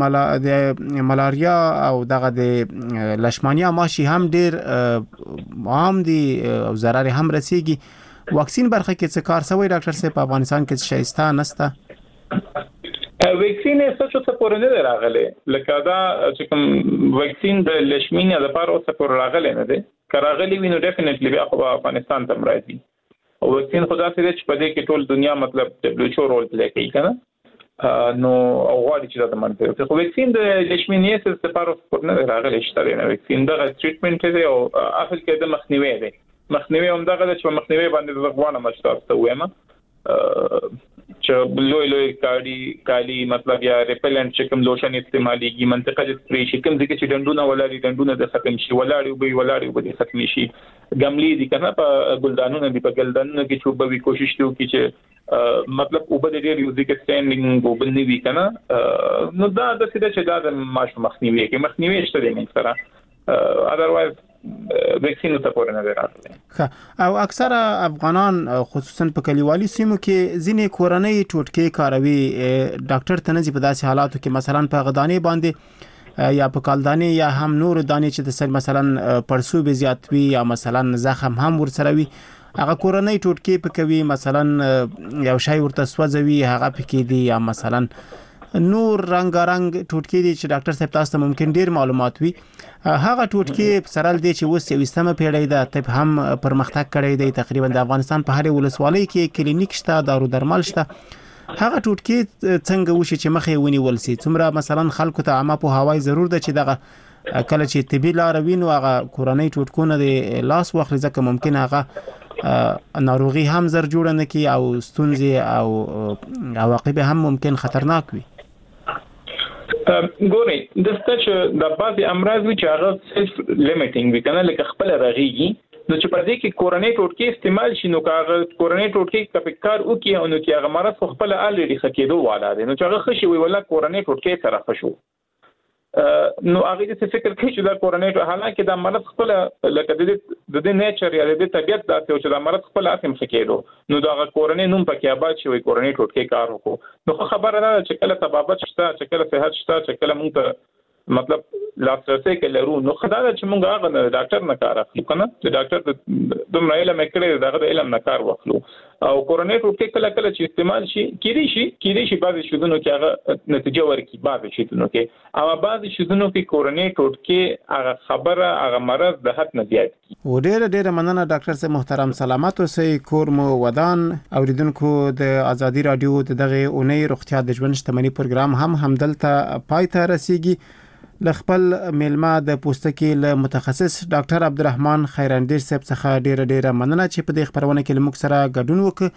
ملاریا او دغه د لشمانیا ماشي هم ډیر عام دي او ضرر هم رسیږي واکسین برخه کې څه کار شوی ډاکټر صاحب په افغانستان کې شایسته نسته واکسین څه څه پورې نه راغله لکه دا چې کوم واکسین د لشمینیا د پاره څه پورې راغله نه ده کراغلی وینو ډیفینټلی بیا په افغانستان ته راځي او واکسین خدا سره چې په دې کې ټول دنیا مطلب WHO رول پلی کوي کنه نو او غواړي چې دا منځ خو واکسین د لشمینیا څه پاره نه راغله شته نه واکسین د ټریټمنټ دی او اصل کې د مخنیوي دی مخنیوي هم دغه چې مخنیوي باندې زغوانه مشتاق وایم چې لوی کالی مطلب یا ریپلنټ چې کوم لوشن استعماليږي منطقه د سپری شي کوم ځکه چې ډندونه د ختم شي ولاړی وبې ختم شي ګملي دي کنه په ګلدانونو دی په ګلدانونو کې چې وبې کوشش کوي چې مطلب وبد ډیر یو ځکه سټینډینګ وبني وی کنه نو دا د څه چې دا د ماشو مخنیوي کې مخنیوي شته د من سره اذروایز ویکسین ته پورې نه راغلی او اکثره افغانان خصوصا په کلیوالي سیمو کې ځینې کورنۍ ټوټکې کاروي ډاکټر ته نه په داسې حالاتو کې مثلا په غدانې باندې یا په کالدانې یا هم نور دانې چې د سر مثلا پړسوب زیات وي یا مثلا زخم هم ورسره وي هغه کورنۍ ټوټکې پکوي مثلا یو شای ورته سوځوي هغه پکې دي یا مثلا نور رنگارنګ ټوټکې دي چې ډاکټر صاحب تاسو ته ممکن ډیر معلومات وي هغه ټوټکې سرال دي چې اوس 20مه پیړۍ ده طب هم پرمختګ کړی دی تقریبا د افغانستان په هر ولسوالۍ کې کلینیک شته دارو درمل شته هغه ټوټکې څنګه وشي چې مخې ونیول سي څومره مثلا خلکو ته عامه په هواي ضرور ده چې دغه کله چې طبي لار وینو هغه کورنۍ ټوټکونه د لاس واخلي ځکه ممکن هغه ناروغي هم زر جوړ نه کی او ستونزې او عواقب هم ممکن خطرناک وي ګوري د ستچ د بعضي امراض چې هغه سیلف لیمیټینګ وي کنه لکه خپل راغيږي نو چې په دې کې کورنۍ ټوټکې استعمال شي نو هغه کورنۍ ټوټکې کپکار او کې نو چې هغه مرض خپل الریډي خکېدو والا دي نو چې هغه خشي وي ولا کورنۍ ټوټکې سره خشو نو هغه د فکر کوي چې دا کورونې حالانکه دا مرض خپل لکه د دې نیچر یا د طبيعت داسې چې دا مرض خپل اخم خکېدو نو دا کورونې نوم پکې آباد شوی کورونې ټوټکې کار وکړو نو خبره ده چې کله تبابت شته چې کله صحت شته چې کله موږ مطلب لاسرسي کولو نو خدای چې موږ هغه ډاکټر نه کار اخلو کنه چې ډاکټر دومره علم کړی دغه د علم نه کار واخلو او کورونې ټوټکې کله کله چې استعمال شي کېدې شي بعضی شودونو کې هغه نتیجه ورکړي بعضی شودونو کې او بعضی شودونو کې کورونې ټوټکې هغه خبره هغه مرض د حد نه زیات کی و ډېر مننه ډاکټر صاحب محترم سلامت اوسئ کور مو ودان اوریدونکو د ازادي رادیو دغه اونۍ روغتیا د ژوند شتمنۍ پروګرام هم دلته پای ته رسیږي لخپل میلمه د پوستکي له متخصص ډاکټر عبدالرحمن خیراندیر صاحب څخه ډیره مننه چې په دې خبرونه کې موږ سره ګډون وکړ.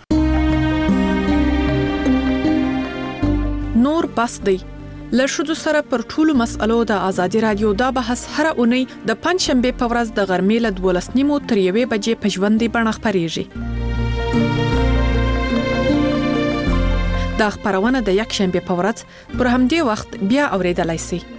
نور بس دی له شذو سره پر ټولو مسألو د ازادي رادیو دا بحث هر اونۍ د پنځشنبه په ورځ د غرمې له 12:30 تر 1 بجې په ژوندۍ بڼه خپرېږي. دا خبرونه د یک شنبه په ورځ پر همدې وخت بیا اوریدلای شئ.